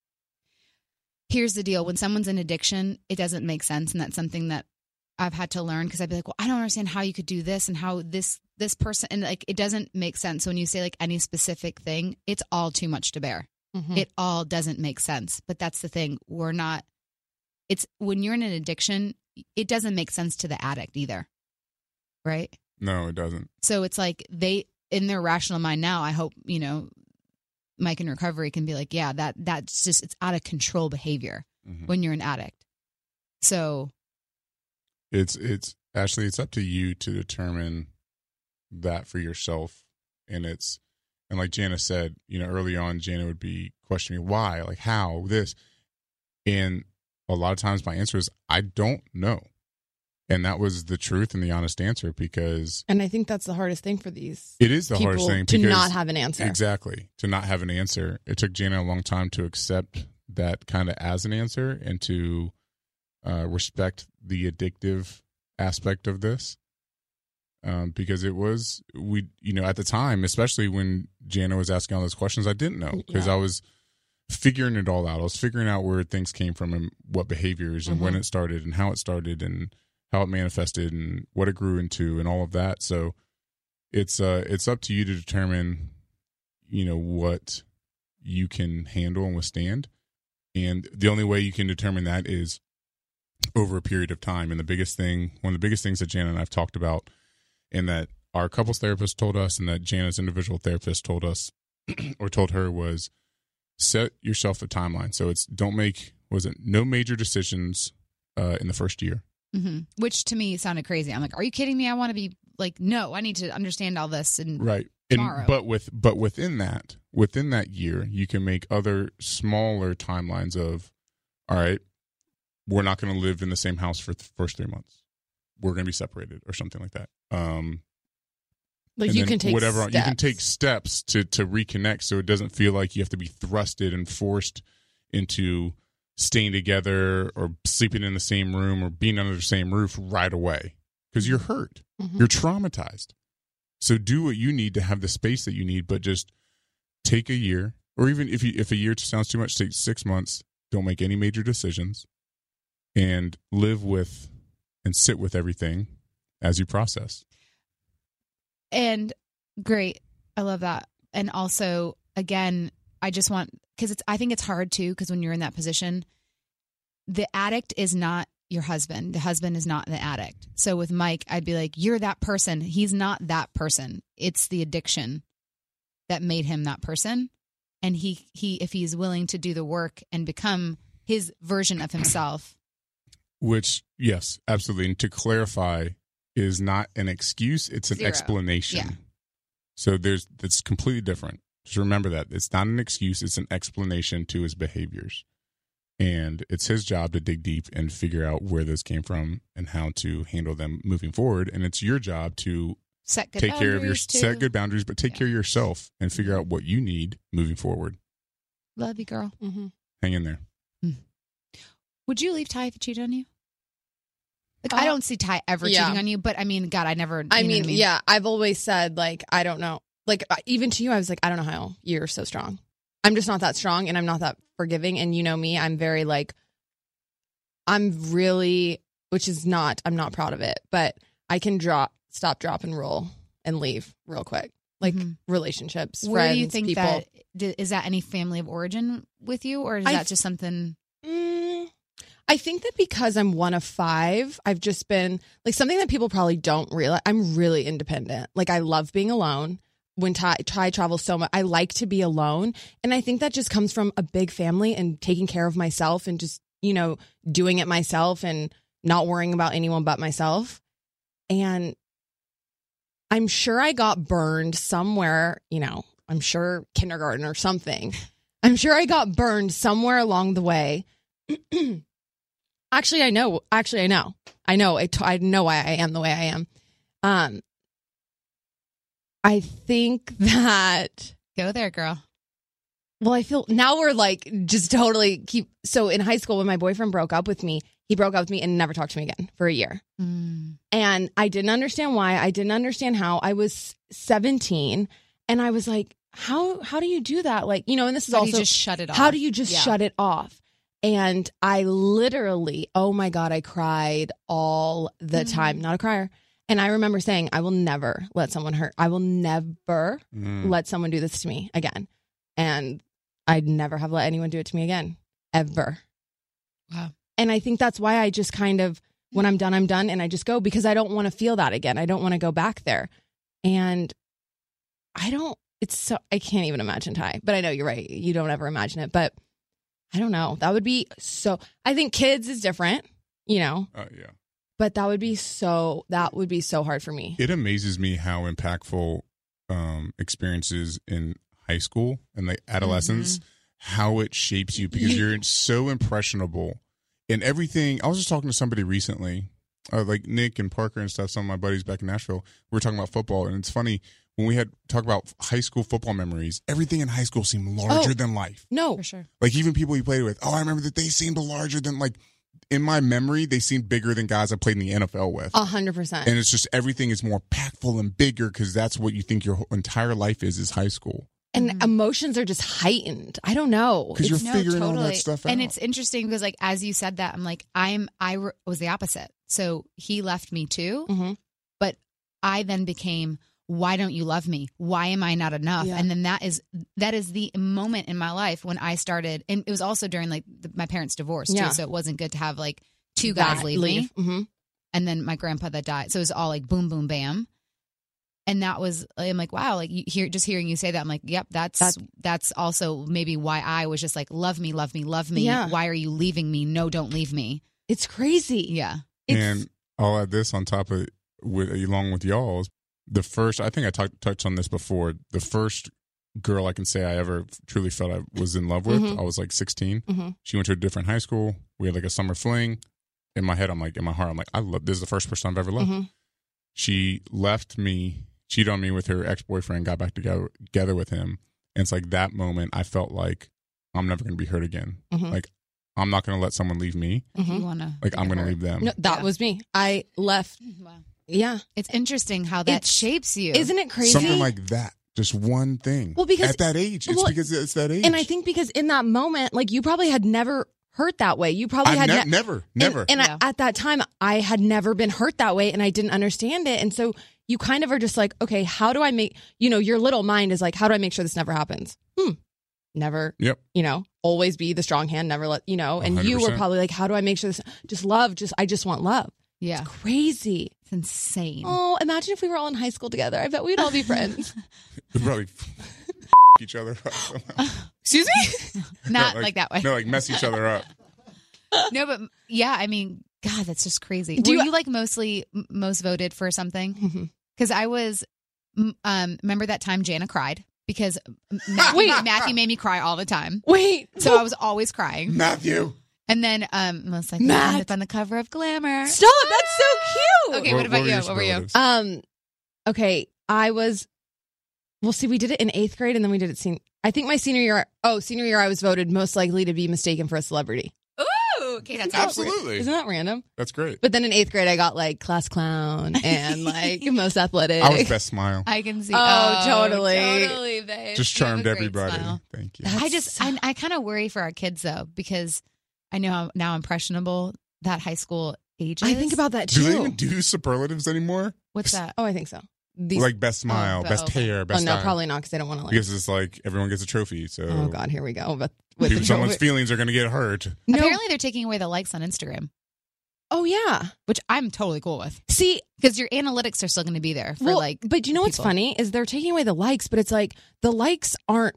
here's the deal. When someone's in addiction, it doesn't make sense. And that's something that I've had to learn because I'd be like, well, I don't understand how you could do this and how this, this person, and like, it doesn't make sense. So when you say like any specific thing, it's all too much to bear. Mhm. It all doesn't make sense. But that's the thing. We're not, it's when you're in an addiction, it doesn't make sense to the addict either. Right. No, it doesn't. So it's like they, in their rational mind now, I hope, you know, Mike in recovery can be like, yeah, that that's just, it's out of control behavior Mhm. when you're an addict. So It's it's Ashley, it's up to you to determine that for yourself. And it's and like Jana said, you know, early on, Jana would be questioning me, why, like how, this. And a lot of times my answer is I don't know. And that was the truth and the honest answer, because And I think that's the hardest thing for these it is the people hardest thing to because- not have an answer. Exactly. To not have an answer. It took Jana a long time to accept that kind of as an answer and to uh, respect the addictive aspect of this. Um, because it was, we, you know, at the time, especially when Jana was asking all those questions, I didn't know because Yeah. I was figuring it all out. I was figuring out where things came from and what behaviors and when Mhm. it started and how it started and how it manifested and what it grew into and all of that. So it's uh it's up to you to determine, you know, what you can handle and withstand. And the only way you can determine that is over a period of time. And the biggest thing, one of the biggest things that Jana and I've talked about, and that our couples therapist told us, and that Jana's individual therapist told us or told her, was set yourself a timeline. So it's don't make, was it no major decisions uh, in the first year. mm-hmm. Which to me sounded crazy. I'm like, are you kidding me? I want to be like, no, I need to understand all this. And Right. And, tomorrow. but with but within that, within that year, you can make other smaller timelines of, all right, we're not going to live in the same house for the first three months. We're going to be separated or something like that. Um, Like and you then can take whatever steps. you can take steps to to reconnect, so it doesn't feel like you have to be thrusted and forced into staying together or sleeping in the same room or being under the same roof right away because you're hurt, Mhm. you're traumatized. So do what you need to have the space that you need, but just take a year, or even if you if a year sounds too much, take six months. Don't make any major decisions, and live with and sit with everything as you process. And great. I love that. And also, again, I just want, because it's, I think it's hard too, because when you're in that position, the addict is not your husband. The husband is not the addict. So with Mike, I'd be like, you're that person. He's not that person. It's the addiction that made him that person. And he, he, if he's willing to do the work and become his version of himself. Which, yes, absolutely. And to clarify, is not an excuse, it's an Zero. explanation. Yeah. So there's that's completely different. Just remember that. It's not an excuse, it's an explanation to his behaviors. And it's his job to dig deep and figure out where those came from and how to handle them moving forward. And it's your job to Set good take care of your boundaries, too. set good boundaries, but take Yeah. care of yourself and figure out what you need moving forward. Love you, girl. Mhm. Hang in there. Would you leave Ty if he cheated on you? Like, Uh, I don't see Ty ever yeah. cheating on you, but I mean, God, I never. You I know mean, what yeah, I've always said, like, I don't know. Like, uh, even to you, I was like, I don't know how you're so strong. I'm just not that strong and I'm not that forgiving. And you know me, I'm very like, I'm really, which is not, I'm not proud of it, but I can drop, stop, drop, and roll and leave real quick. Like Mhm. relationships, Where friends, do you think people. that d- is that any family of origin with you, or is I that f- just something? Mm, I think that because I'm one of five, I've just been like something that people probably don't realize. I'm really independent. Like I love being alone. When Ty, Ty travels so much, I like to be alone. And I think that just comes from a big family and taking care of myself and just, you know, doing it myself and not worrying about anyone but myself. And I'm sure I got burned somewhere, you know, I'm sure kindergarten or something. I'm sure I got burned somewhere along the way. Actually, I know. Actually, I know. I know. I, t- I know why I am the way I am. Um, I think that... Go there, girl. Well, I feel now we're like just totally keep. So in high school, when my boyfriend broke up with me, he broke up with me and never talked to me again for a year. Mm. And I didn't understand why. I didn't understand how. I was seventeen and I was like, how, how do you do that? Like, you know, and this is How do also you just shut it off? how do you just Yeah. shut it off? And I literally, oh my God, I cried all the Mm. time. Not a crier. And I remember saying, I will never let someone hurt. I will never Mm. let someone do this to me again. And I'd never have let anyone do it to me again, ever. Wow. And I think that's why I just kind of, when I'm done, I'm done. And I just go because I don't want to feel that again. I don't want to go back there. And I don't, it's so, I can't even imagine, Ty. But I know you're right. You don't ever imagine it. But I don't know. That would be so, I think kids is different, you know, Uh, yeah. but that would be so, that would be so hard for me. It amazes me how impactful um, experiences in high school and like adolescence, how it shapes you because you're so impressionable in everything. I was just talking to somebody recently, uh, like Nick and Parker and stuff, some of my buddies back in Nashville. We were talking about football, and it's funny when we had talk about high school football memories, everything in high school seemed larger Oh. than life. No. For sure. Like even people we played with, oh, I remember that they seemed larger than like in my memory, they seemed bigger than guys I played in the N F L with. A hundred percent. And it's just everything is more impactful and bigger because that's what you think your whole entire life is, is high school. And Mhm. emotions are just heightened. I don't know. Because you're No, figuring all totally. that stuff out. And it's interesting because, like, as you said that, I'm like, I'm, I re- was the opposite. So he left me too, hmm but I then became, why don't you love me? Why am I not enough? Yeah. And then that is, that is the moment in my life when I started, and it was also during like the, my parents' divorce Yeah. too. So it wasn't good to have like two guys leave, me. hmm And then my grandpa that died. So it was all like boom, boom, bam. And that was, I'm like, wow, like you hear, just hearing you say that, I'm like, yep, that's, That's- that's also maybe why I was just like, love me, love me, love me. Yeah. Why are you leaving me? No, don't leave me. It's crazy. Yeah. It's, and I'll add this on top of with along with y'all's. The first, I think I talked touched on this before. The first girl I can say I ever truly felt I was in love with, Mhm. I was like sixteen. Mhm. She went to a different high school. We had like a summer fling. In my head, I'm like, in my heart, I'm like, I love this. Is the first person I've ever loved. Mhm. She left me, cheated on me with her ex boyfriend, got back together together with him, and it's like that moment. I felt like I'm never going to be hurt again. Mhm. Like I'm not going to let someone leave me. If Mhm. you want to. Like I'm going to leave them. No, that Yeah. was me. I left. Wow. Yeah. It's interesting how that It's- shapes you. Isn't it crazy? Something like that. Just one thing. Well, because- at that age, it's well, because it's that age. And I think because in that moment, like you probably had never hurt that way. You probably I had ne- ne- never, and- never. And, Yeah. I, at that time, I had never been hurt that way, and I didn't understand it. And so you kind of are just like, okay, how do I make? You know, your little mind is like, how do I make sure this never happens? Hmm. Never. Yep. You know, always be the strong hand. Never let you know. And you were one hundred percent. probably like, how do I make sure this? Just love. Just I just want love. yeah. It's crazy. It's insane. Oh, imagine if we were all in high school together. I bet we'd all be friends. We'd probably each other up somehow. Excuse me. Not No, like, that way. No, like mess each other up. No, but yeah, I mean, God, that's just crazy. Do Were you- you, like mostly m- most voted for something? Mhm. Because I was, m- um, remember that time Jana cried because Matthew, Wait. Matthew made me cry all the time. Wait. So I was always crying. Matthew. And then um, I was like, Matt. Matt. up on the cover of Glamour. Stop. That's so cute. Okay, what about were you? your What were you? superlatives? Um, okay, I was. Well, see, we did it in eighth grade, and then we did it senior. I think my senior year. Oh, senior year, I was voted most likely to be mistaken for a celebrity. Ooh, okay, that's Absolutely. Isn't that random? That's great. But then in eighth grade, I got like class clown and like most athletic. I was best smile. I can see. Oh, totally. totally, babe. Just You have a charmed great everybody. smile. Thank you. That's I just, so- I, I kind of worry for our kids though, because I know how now impressionable that high school age is. I think about that Do too. they even do superlatives anymore? what's that? Oh, I think so. These, Like best smile, but- best okay. hair, oh best no, eye? probably not because they don't want to like. Because it's like everyone gets a trophy. So Oh God, here we go. But with people, the someone's trophy- feelings are going to get hurt. No. Apparently, they're taking away the likes on Instagram, Oh yeah. which I'm totally cool with See, because your analytics are still going to be there for well, like. but you know what's people. funny is they're taking away the likes, but it's like the likes aren't.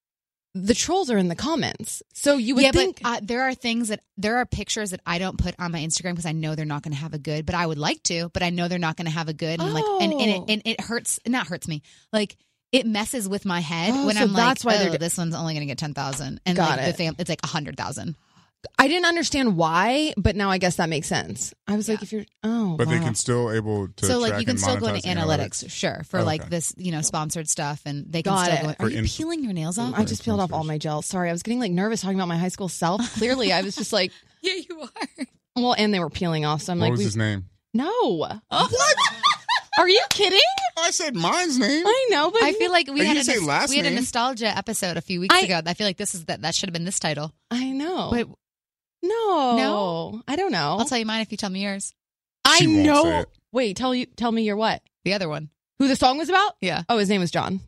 The trolls are in the comments, so you would Yeah, think. but uh, there are things that there are pictures that I don't put on my Instagram because I know they're not going to have a good. But I would like to, but I know they're not going to have a good. And I'm like, and, and, it, Oh. and it hurts. Not hurts me. Like it messes with my head Oh, when so I'm that's like, why they're oh, d- this one's only going to get ten thousand. And Got like the it. fam- it's like one hundred thousand. I didn't understand why, but now I guess that makes sense. I was like, if you're, oh, But they wow. can still able to So like track you can and still go to monetize analytics, sure, for Okay. like this, you know, sponsored stuff, and they can Got still it. go. Are For you inf- peeling your nails off? I just peeled off all my gel. Sorry, I was getting like nervous talking about my high school self. Clearly, I was just like, Yeah, you are. well, and they were peeling off, so I'm What like, was we, his name? no. What? Are you kidding? I said mine's name. I know, but I feel like we You had a didn't say nos- last we had a name. nostalgia episode a few weeks I- ago. I feel like this is that that should have been this title. I know. But no, No? I don't know. I'll tell you mine if you tell me yours. I She won't know. say it. Wait, tell you, tell me your what? The other one. Who the song was about? Yeah. Oh, his name was John.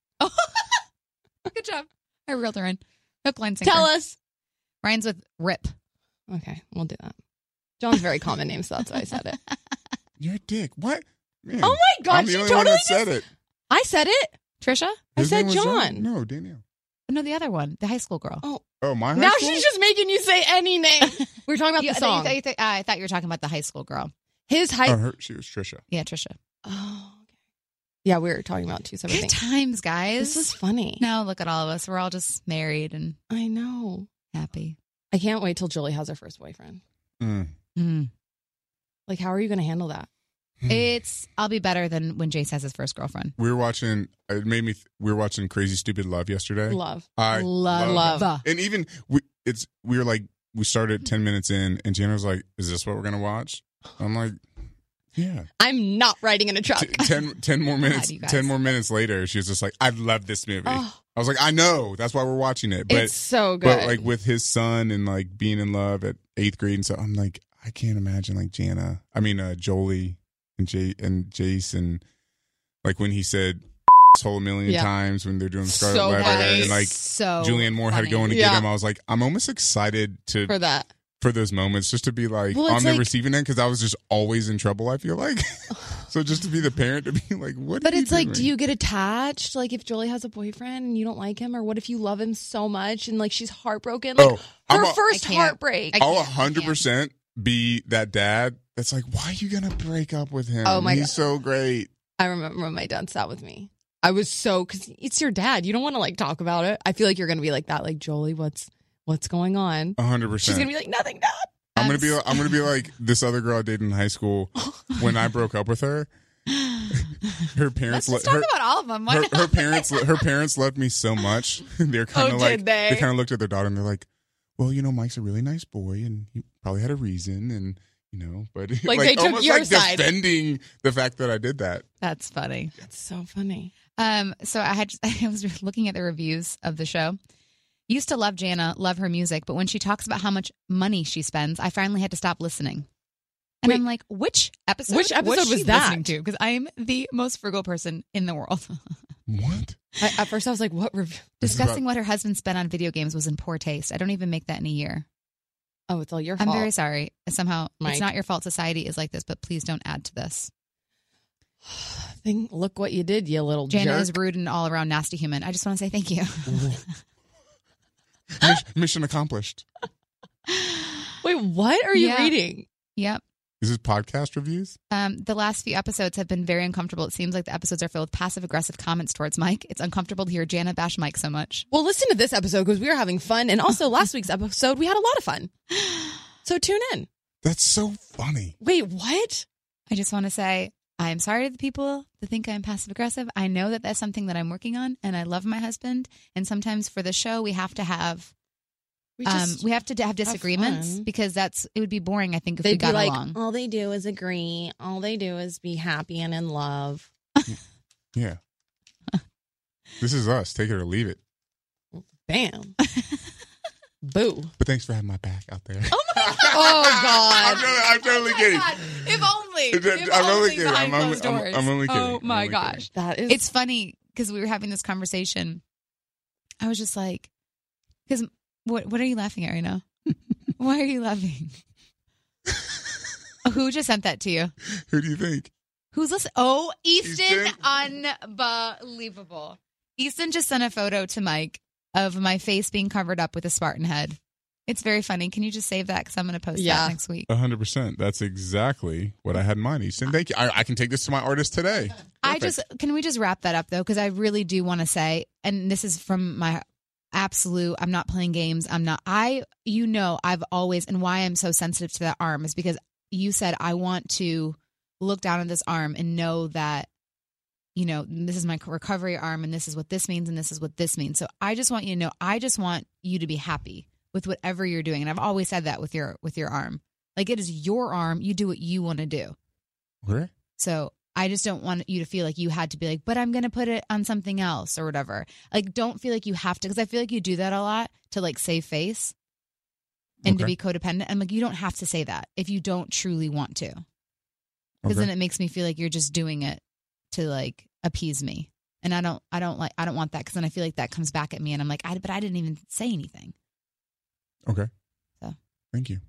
Good job. I reeled her in. Hook, line, sinker. Tell us. Ryan's with Rip. Okay, we'll do that. John's a very common name, so that's why I said it. You're a dick. What? Man, Oh my God, I'm the she only one totally that said it. I said it. Trisha? I His said name was John. No, Danielle. No, the other one. The high school girl. Oh, Oh, my high now school? she's just making you say any name. We were talking about You- the I thought- song. you thought- you thought- I thought you were talking about the high school girl. His height. Oh, her, she was Trisha. Yeah, Trisha. Oh, okay. Yeah, we were talking about two separate Good things. times, guys. This was funny. Now look at all of us. We're all just married and I know. happy. I can't wait till Julie has her first boyfriend. Mm. Mm. Like, how are you going to handle that? It's. I'll be better than when Jace has his first girlfriend. We were watching. It made me. th- We were watching Crazy Stupid Love yesterday. Love. I Love. love, Love. and even we. It's we were like we started ten minutes in, and Jenna was like, "Is this what we're gonna watch?" I'm like, "Yeah." I'm not riding in a truck. T- ten, ten more minutes. you guys. Ten more minutes later, she was just like, "I love this movie." Oh. I was like, "I know. That's why we're watching it." But It's so good. but like with his son and like being in love at eighth grade, and so I'm like, I can't imagine like Jana. I mean, uh, Jolie and Jay and Jace, and like when he said "this whole million Yeah. times" when they're doing the Scarlet So Letter, funny. and like so Julianne Moore had to funny. go in to Yeah. get him. I was like, I'm almost excited to for that. for those moments, just to be like Well, on it's the like- receiving end, because I was just always in trouble. I feel like so just to be the parent to be like, what? But are you it's like, doing? do you get attached? Like, if Julie has a boyfriend and you don't like him, or what if you love him so much and like she's heartbroken? Like, Oh, I'm her a- first I can't. heartbreak. I I'll can't, I hundred can't. percent be that dad that's like, why are you gonna break up with him? Oh, my He's God. so great. I remember when my dad sat with me. I was so, because it's your dad. You don't want to like talk about it. I feel like you're going to be like that. Like, Jolie, what's what's going on? A hundred She's going percent. to be like, nothing, dad. I'm gonna be. I'm gonna be like this other girl I dated in high school when I broke up with her. Her parents. Let's just le- talk her, about all of them. Why her, not? her parents. Her parents loved me so much. They're kind of Oh, like did they? kind of looked at their daughter and they're like, "Well, you know, Mike's a really nice boy, and he probably had a reason, and you know, but Like, they took almost your like side. defending the fact that I did that." That's funny. It's so funny. Um, so I had I was looking at the reviews of the show. Used to love Jana, love her music, but when she talks about how much money she spends, I finally had to stop listening. And Wait. I'm like, which episode? Which episode she was that? listening to? Because I'm the most frugal person in the world. What? I, at first, I was like, what review? This is Discussing about- what her husband spent on video games was in poor taste. I don't even make that in a year. Oh, it's all your I'm fault. very sorry. Somehow, Mike. it's not your fault. Society is like this, but please don't add to this. Thing, look what you did, you little Jana jerk. is rude and all around nasty human. I just want to say thank you. Mission, mission accomplished. Wait, what are you Yeah. reading? Yep. Is this podcast reviews? Um, the last few episodes have been very uncomfortable. It seems like the episodes are filled with passive aggressive comments towards Mike. It's uncomfortable to hear Jana bash Mike so much. Well, listen to this episode because we were having fun. And also last week's episode, we had a lot of fun. So tune in. That's so funny. Wait, what? I just want to say I am sorry to the people that think I'm passive aggressive. I know that that's something that I'm working on, and I love my husband. And sometimes for the show, we have to have We um, just we have to have disagreements fun. because that's it would be boring. I think if they'd we got be like, along. all they do is agree. All they do is be happy and in love. Yeah. This is us. Take it or leave it. Bam. Boo. But thanks for having my back out there. Oh, I'm, God. totally, I'm totally kidding. If only. If I'm only only kidding. behind I'm only- closed I'm- doors. I'm only kidding. Oh I'm my only gosh. kidding. That is. It's funny because we were having this conversation. I was just like, because what what are you laughing at right now? Why are you laughing? Who just sent that to you? Who do you think? Who's listening? Oh, Easton, Easton? unbelievable. Easton just sent a photo to Mike of my face being covered up with a Spartan head. It's very funny. Can you just save that? Because I'm going to post Yeah. that next week. A hundred percent. That's exactly what I had in mind, Easton. Thank you. I, I can take this to my artist today. I I just, can we just wrap that up though? Because I really do want to say, and this is from my absolute, I'm not playing games. I'm not, I, you know, I've always, and why I'm so sensitive to that arm is because you said, I want to look down at this arm and know that, you know, this is my recovery arm and this is what this means and this is what this means. So I just want you to know, I just want you to be happy with whatever you're doing. And I've always said that with your, with your arm. Like, it is your arm. You do what you want to do. Okay. So I just don't want you to feel like you had to be like, but I'm going to put it on something else or whatever. Like, don't feel like you have to, because I feel like you do that a lot to like save face and Okay. to be codependent. I'm like, you don't have to say that if you don't truly want to. Because Okay. then it makes me feel like you're just doing it to like appease me. And I don't, I don't like, I don't want that. Because then I feel like that comes back at me and I'm like, I, but I didn't even say anything. Okay. So. Thank you.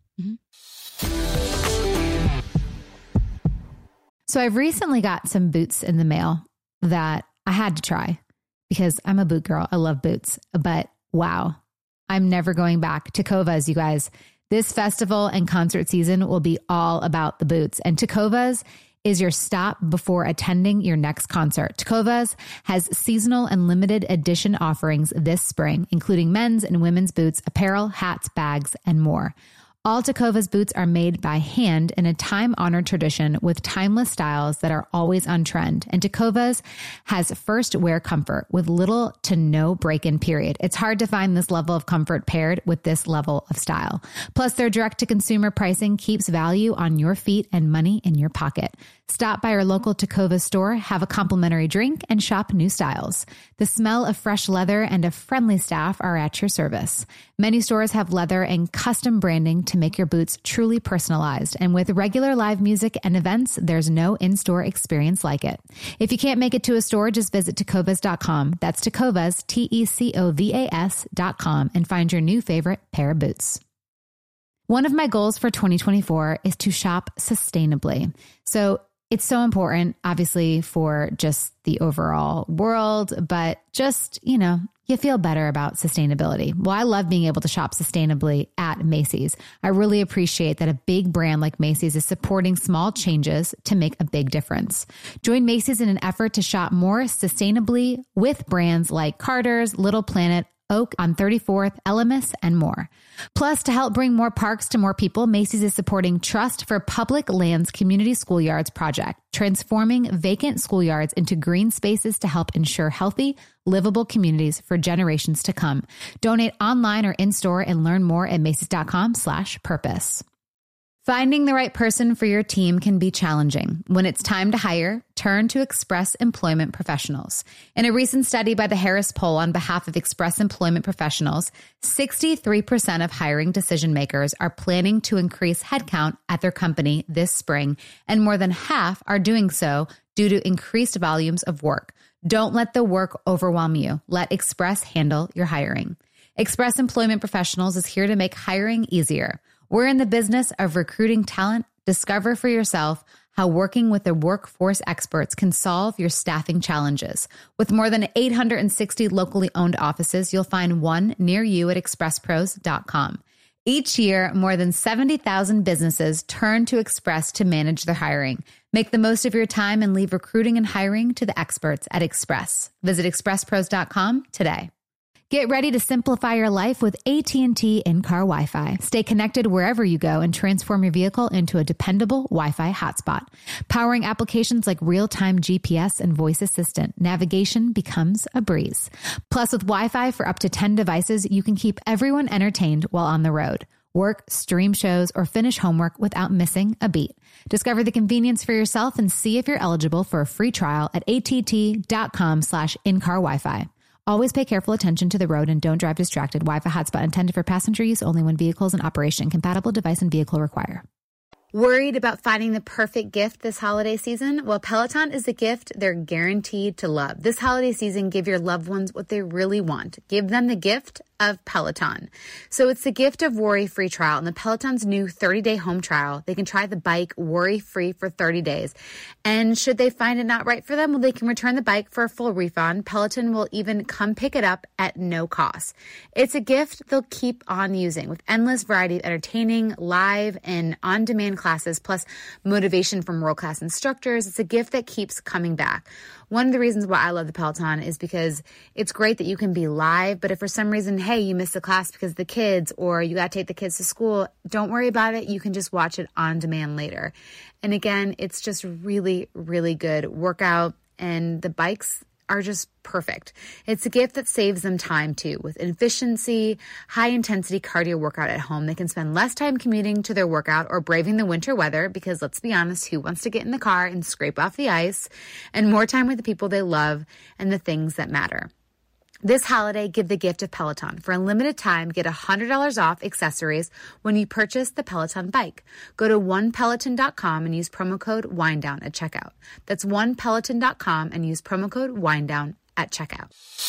So I've recently got some boots in the mail that I had to try because I'm a boot girl. I love boots, but wow, I'm never going back. Tecovas, you guys. This festival and concert season will be all about the boots, and Tecovas is your stop before attending your next concert. Tecovas has seasonal and limited edition offerings this spring, including men's and women's boots, apparel, hats, bags, and more. All Tecovas boots are made by hand in a time-honored tradition with timeless styles that are always on trend. And Tecovas has first wear comfort with little to no break-in period. It's hard to find this level of comfort paired with this level of style. Plus, their direct-to-consumer pricing keeps value on your feet and money in your pocket. Stop by our local Tecovas store, have a complimentary drink, and shop new styles. The smell of fresh leather and a friendly staff are at your service. Many stores have leather and custom branding to make your boots truly personalized. And with regular live music and events, there's no in-store experience like it. If you can't make it to a store, just visit tecovas dot com. That's Tecovas, T E C O V A S dot com, and find your new favorite pair of boots. One of my goals for twenty twenty-four is to shop sustainably. So it's so important, obviously, for just the overall world, but just, you know, you feel better about sustainability. Well, I love being able to shop sustainably at Macy's. I really appreciate that a big brand like Macy's is supporting small changes to make a big difference. Join Macy's in an effort to shop more sustainably with brands like Carter's, Little Planet, Oak on thirty-fourth, Elemis, and more. Plus, to help bring more parks to more people, Macy's is supporting Trust for Public Lands Community Schoolyards project, transforming vacant schoolyards into green spaces to help ensure healthy, livable communities for generations to come. Donate online or in-store and learn more at Macy's dot com slash purpose. Finding the right person for your team can be challenging. When it's time to hire, turn to Express Employment Professionals. In a recent study by the Harris Poll on behalf of Express Employment Professionals, sixty-three percent of hiring decision makers are planning to increase headcount at their company this spring, and more than half are doing so due to increased volumes of work. Don't let the work overwhelm you. Let Express handle your hiring. Express Employment Professionals is here to make hiring easier. We're in the business of recruiting talent. Discover for yourself how working with the workforce experts can solve your staffing challenges. With more than eight hundred sixty locally owned offices, you'll find one near you at express pros dot com. Each year, more than seventy thousand businesses turn to Express to manage their hiring. Make the most of your time and leave recruiting and hiring to the experts at Express. Visit express pros dot com today. Get ready to simplify your life with A T and T in-car Wi-Fi. Stay connected wherever you go and transform your vehicle into a dependable Wi-Fi hotspot. Powering applications like real-time G P S and voice assistant, navigation becomes a breeze. Plus, with Wi-Fi for up to ten devices, you can keep everyone entertained while on the road. Work, stream shows, or finish homework without missing a beat. Discover the convenience for yourself and see if you're eligible for a free trial at A T T dot com slash in-car Wi-Fi. Always pay careful attention to the road and don't drive distracted. Wi-Fi hotspot intended for passenger use only when vehicles in operation. Compatible device and vehicle require. Worried about finding the perfect gift this holiday season? Well, Peloton is the gift they're guaranteed to love. This holiday season, give your loved ones what they really want. Give them the gift of Peloton. So it's the gift of worry-free trial and the Peloton's new thirty-day home trial. They can try the bike worry-free for thirty days. And should they find it not right for them, well, they can return the bike for a full refund. Peloton will even come pick it up at no cost. It's a gift they'll keep on using with endless variety of entertaining, live, and on-demand classes, plus motivation from world-class instructors. It's a gift that keeps coming back. One of the reasons why I love the Peloton is because it's great that you can be live, but if for some reason, hey, you missed a class because of the kids or you got to take the kids to school, don't worry about it. You can just watch it on demand later. And again, it's just really, really good workout, and the bikes are just perfect. It's a gift that saves them time too. With efficiency, high intensity cardio workout at home, they can spend less time commuting to their workout or braving the winter weather, because let's be honest, who wants to get in the car and scrape off the ice, and more time with the people they love and the things that matter. This holiday, give the gift of Peloton. For a limited time, get one hundred dollars off accessories when you purchase the Peloton bike. Go to one peloton dot com and use promo code WINEDOWN at checkout. That's one peloton dot com and use promo code WINEDOWN at checkout.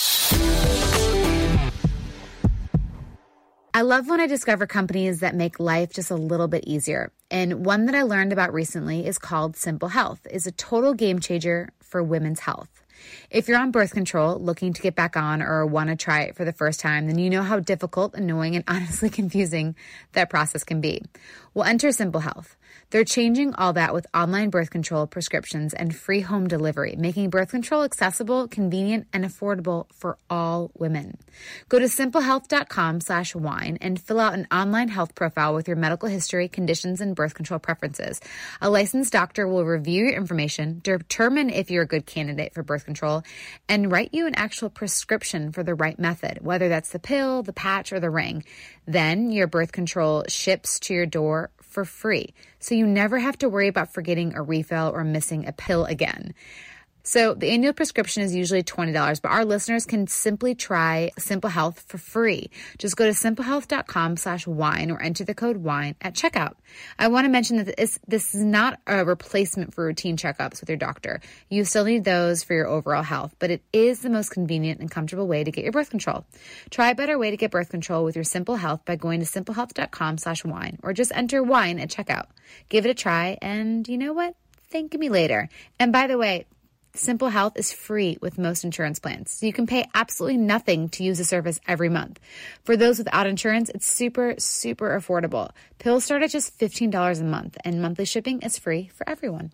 I love when I discover companies that make life just a little bit easier. And one that I learned about recently is called Simple Health. It's a total game changer for women's health. If you're on birth control, looking to get back on, or want to try it for the first time, then you know how difficult, annoying, and honestly confusing that process can be. Well, enter Simple Health. They're changing all that with online birth control prescriptions and free home delivery, making birth control accessible, convenient, and affordable for all women. Go to simple health dot com slash wine and fill out an online health profile with your medical history, conditions, and birth control preferences. A licensed doctor will review your information, determine if you're a good candidate for birth control, and write you an actual prescription for the right method, whether that's the pill, the patch, or the ring. Then your birth control ships to your door for free, so you never have to worry about forgetting a refill or missing a pill again. So the annual prescription is usually twenty dollars, but our listeners can simply try Simple Health for free. Just go to simple health dot com slash wine or enter the code WINE at checkout. I want to mention that this, this is not a replacement for routine checkups with your doctor. You still need those for your overall health, but it is the most convenient and comfortable way to get your birth control. Try a better way to get birth control with your Simple Health by going to simple health dot com slash wine or just enter WINE at checkout. Give it a try, and you know what? Thank me later. And by the way, Simple Health is free with most insurance plans, so you can pay absolutely nothing to use the service every month. For those without insurance, it's super, super affordable. Pills start at just fifteen dollars a month, and monthly shipping is free for everyone.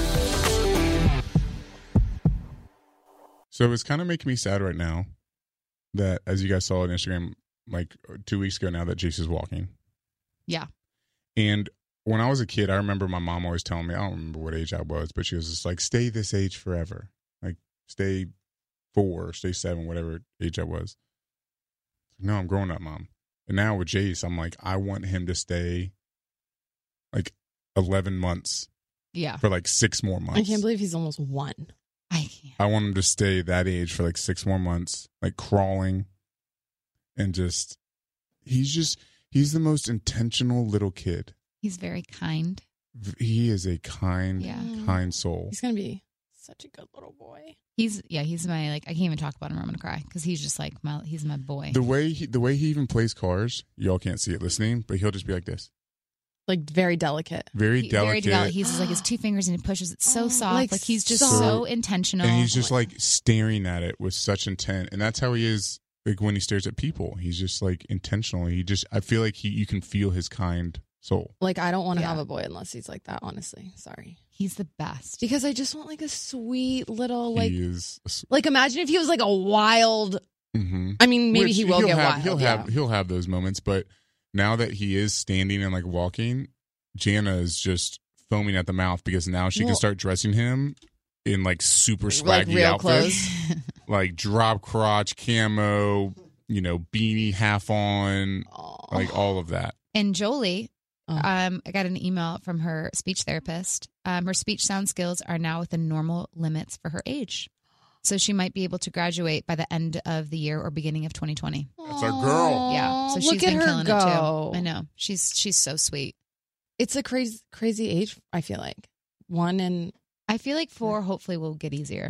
So it's kind of making me sad right now that, as you guys saw on Instagram, like two weeks ago now, that Jace is walking. Yeah. And when I was a kid, I remember my mom always telling me, I don't remember what age I was, but she was just like, stay this age forever. Like, stay four, stay seven, whatever age I was. No, I'm growing up, Mom. And now with Jace, I'm like, I want him to stay like eleven months. Yeah. For like six more months. I can't believe he's almost one. I can't. I want him to stay that age for like six more months, like crawling. And just, he's just, he's the most intentional little kid. He's very kind. He is a kind, Yeah. kind soul. He's going to be such a good little boy. He's, yeah, he's my, like, I can't even talk about him or I'm going to cry because he's just like, my, he's my boy. The way he, the way he even plays cars, y'all can't see it listening, but he'll just be like this. Like very delicate. Very He- delicate. Very delicate. He's just like his two fingers and he pushes it so Oh, soft. like Like, he's just soft. so intentional. And he's just like staring at it with such intent. And that's how he is like when he stares at people. He's just like intentional. He just, I feel like he, you can feel his kind soul. Like, I don't want to Yeah. have a boy unless he's like that, honestly. Sorry. He's the best. Because I just want like a sweet little, like, he is. A, s- like imagine if he was like a wild, mhm. I mean, maybe Which he will he'll get have, wild. He'll yeah. have, he'll have those moments. But now that he is standing and like walking, Jana is just foaming at the mouth because now she Well- can start dressing him in like super Like swaggy real outfits. Like drop crotch, camo, you know, beanie half on, Aw. like all of that. And Jolie, Oh. um, I got an email from her speech therapist. Um, her speech sound skills are now within normal limits for her age. So she might be able to graduate by the end of the year or beginning of twenty twenty. That's our girl. Yeah. So Look she's at been her killing go. it too. I know. She's she's so sweet. It's a crazy, crazy age, I feel like. One and I feel like four hopefully will get easier.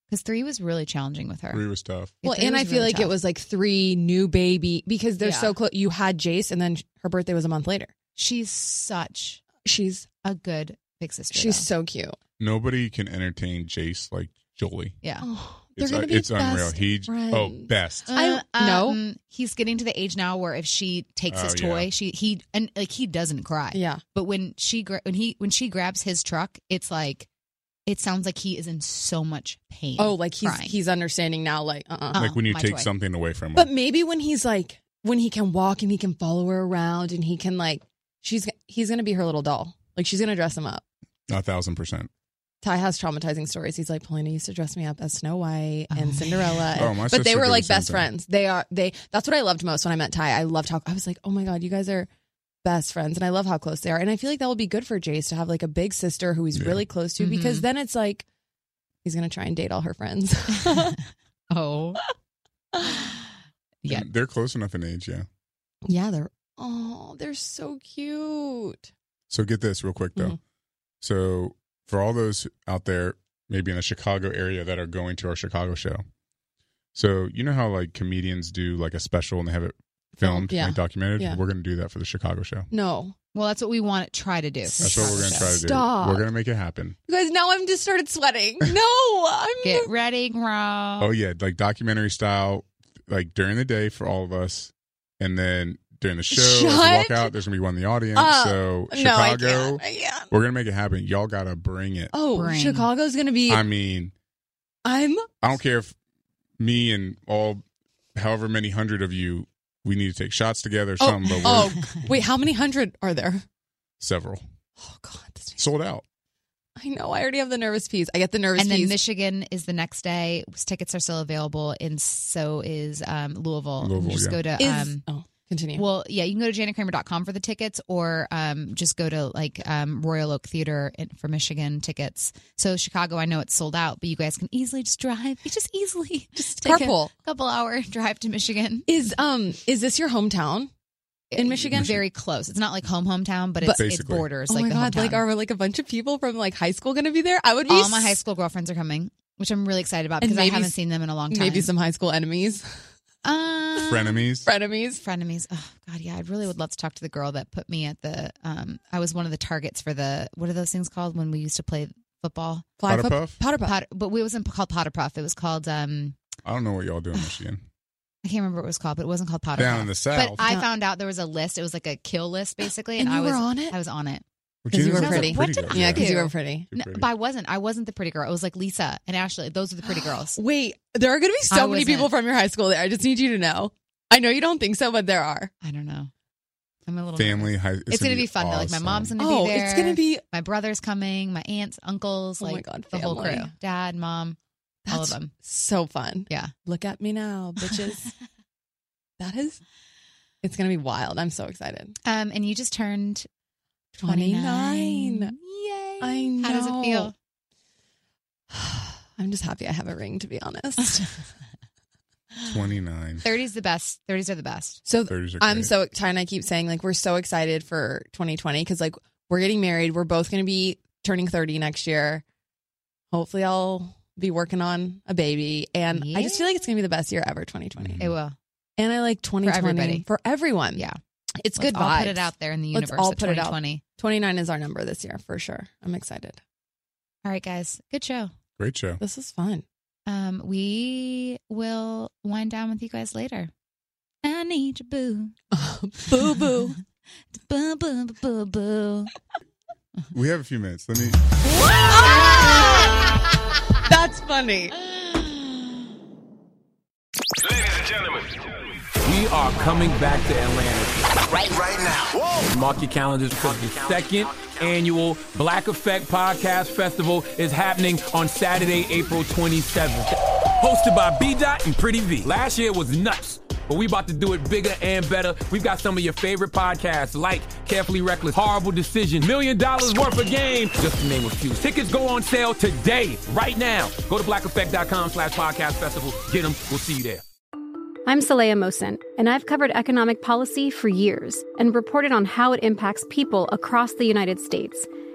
Because three was really challenging with her. Three was tough. Yeah, Well, three and was I feel really like tough. it was like three new baby because they're Yeah. so close. You had Jace, and then her birthday was a month later. She's such She's a good big sister. she's though. so cute. Nobody can entertain Jace like Jolie. yeah. Oh, It's, they're uh, gonna be it's unreal. best He oh friends. best. I- Uh, no. um, he's getting to the age now where if she takes Oh, his yeah. toy, she he and like he doesn't cry. Yeah. But when she gra- when he when she grabs his truck, it's like it sounds like he is in so much pain. Oh, like he's crying. he's understanding now. Like, uh, uh Uh, Like when you my take toy. something away from him. But maybe when he's like, when he can walk and he can follow her around and he can like, she's he's gonna be her little doll. Like she's gonna dress him up. A thousand percent. Ty has traumatizing stories. He's like, Paulina used to dress me up as Snow White and Oh, Cinderella. Oh, my but sister they were did like the same best thing. friends. They are they. That's what I loved most when I met Ty. I loved how I was like, oh my god, you guys are best friends, and I love how close they are. And I feel like that will be good for Jace to have like a big sister who he's Yeah. really close to, because Mhm. then it's like he's gonna try and date all her friends. oh. Yeah. And they're close enough in age, yeah. yeah, they're oh, they're so cute. So get this real quick though. Mhm. So for all those out there, maybe in the Chicago area that are going to our Chicago show. So you know how like comedians do like a special and they have it filmed, yeah. like documented? Yeah. We're going to do that for the Chicago show. No, Well, that's what we want to try to do. for That's what we're going to Chicago try show. to do. Stop. We're going to make it happen. you guys. Now I'm just started sweating. No, I'm Get ready, girl. Oh yeah, like documentary style, like during the day for all of us, and then during the show, as we walk Shut out, there's gonna be one in the audience. up. so No, I Chicago, can't. I can't. we're gonna make it happen. Y'all gotta bring it. Oh, Bring. Chicago's gonna be. I mean, I'm. I don't care if me and all, however many hundred of you, we need to take shots together or Oh, something. But we're oh, wait. How many hundred are there? several Oh God, this makes, sold out. I know. I already have the nervous peas. I get the nervous And then peas. Michigan is the next day. Tickets are still available, and so is um, Louisville. Louisville, just yeah. go to Is- um, oh, continue. well, yeah, you can go to janet kramer dot com for the tickets, or um, just go to like um, Royal Oak Theater in- for Michigan tickets. So Chicago, I know it's sold out, but you guys can easily just drive. You just easily just take Carpool. a couple hour drive to Michigan. Is um is this your hometown in Michigan? Very close. It's not like home hometown, but But- it's, it Basically. borders Oh like my the God! hometown. Like, are like a bunch of people from like high school gonna be there? I would be. All my s- high school girlfriends are coming, which I'm really excited about And because I maybe haven't s- seen them in a long time. Maybe some high school enemies, um, Frenemies. frenemies. frenemies. Oh God, yeah, I really would love to talk to the girl that put me at the. Um, I was one of the targets for the. What are those things called when we used to play football? Fly Powder pup- puff? Powder puff. Pot, but it wasn't called Potter Puff. It was called. Um, I don't know what y'all do in Michigan. I can't remember what it was called, but it wasn't called Potter Down Puff. in the But south. I Yeah. found out there was a list. It was like a kill list, basically, And and, you I was were on it? I was on it. Because you were Gina's a pretty. What did girl. I Yeah, because you do? were pretty. You're No, pretty. but I wasn't. I wasn't the pretty girl. It was like Lisa and Ashley. Those are the pretty girls. Wait, there are going to be so I many wasn't. people from your high school there. I just need you to know. I know you don't think so, but there are. I don't know. I'm a little Family. nervous. High, It's, gonna, be fun though. Like my awesome. mom's gonna Oh, be there. it's going to be. My brother's coming. My aunts, uncles, Oh my like God, the whole crew. family. Dad, mom, all of That's them. so fun. Yeah. Look at me now, bitches. That is. It's going to be wild. I'm so excited. Um, and you just turned twenty-nine. twenty-nine. Yay! I know. How does it feel? I'm just happy I have a ring, to be honest. twenty-nine. thirty's the best. thirties are the best. So thirties are I'm great. so Ty and I keep saying like we're so excited for twenty twenty because like we're getting married. We're both going to be turning thirty next year. Hopefully, I'll be working on a baby, and I just feel like it's going to be the best year ever. twenty twenty, Mhm. It will. and I like twenty twenty everybody. for everyone. Yeah. It's Let's good all vibes. put it out there in the Let's universe. all of put it out. twenty twenty. twenty-nine is our number this year for sure. I'm excited. All right, guys. Good show. Great show. This is fun. Um, we will wind down with you guys later. I need you, boo. Boo boo. Boo, boo, boo, boo, boo. We have a few minutes. Let me. That's funny. Ladies and gentlemen, We are coming back to Atlanta. right, right now. Whoa. Mark your calendars because the second annual Black Effect Podcast Festival is happening on Saturday, April twenty-seventh. Hosted by B Dot and Pretty V. Last year was nuts, but we about to do it bigger and better. We've got some of your favorite podcasts like Carefully Reckless, Horrible Decision, Million Dollars Worth of Game, just to name a few. Tickets go on sale today, right now. Go to black effect dot com slash podcast festival. Get them. We'll see you there. I'm Saleha Mohsen, and I've covered economic policy for years and reported on how it impacts people across the United States.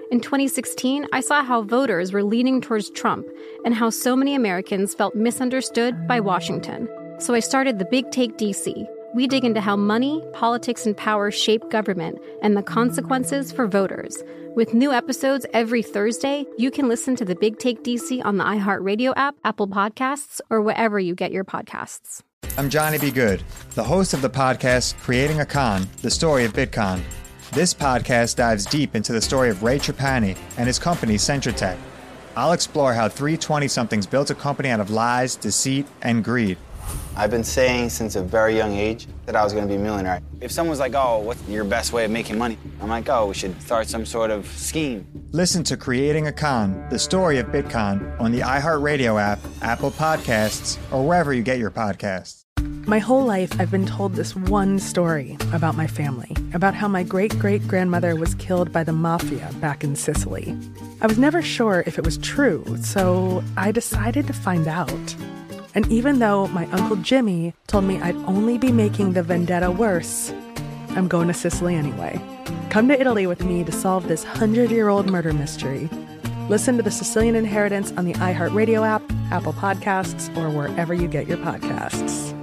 In twenty sixteen, I saw how voters were leaning towards Trump and how so many Americans felt misunderstood by Washington. So I started The Big Take D C. We dig into how money, politics, and power shape government and the consequences for voters. With new episodes every Thursday, you can listen to The Big Take D C on the iHeartRadio app, Apple Podcasts, or wherever you get your podcasts. I'm Johnny B. Good, the host of the podcast Creating a Con, the story of Bitcoin. This podcast dives deep into the story of Ray Trapani and his company, Centratech. I'll explore how three twenty-somethings built a company out of lies, deceit, and greed. I've been saying since a very young age that I was going to be a millionaire. If someone's like, oh, what's your best way of making money? I'm like, oh, we should start some sort of scheme. Listen to Creating a Con, the story of Bitcoin, on the iHeartRadio app, Apple Podcasts, or wherever you get your podcasts. My whole life, I've been told this one story about my family, about how my great-great-grandmother was killed by the mafia back in Sicily. I was never sure if it was true, so I decided to find out. And even though my Uncle Jimmy told me I'd only be making the vendetta worse, I'm going to Sicily anyway. Come to Italy with me to solve this hundred-year-old murder mystery. Listen to The Sicilian Inheritance on the iHeartRadio app, Apple Podcasts, or wherever you get your podcasts.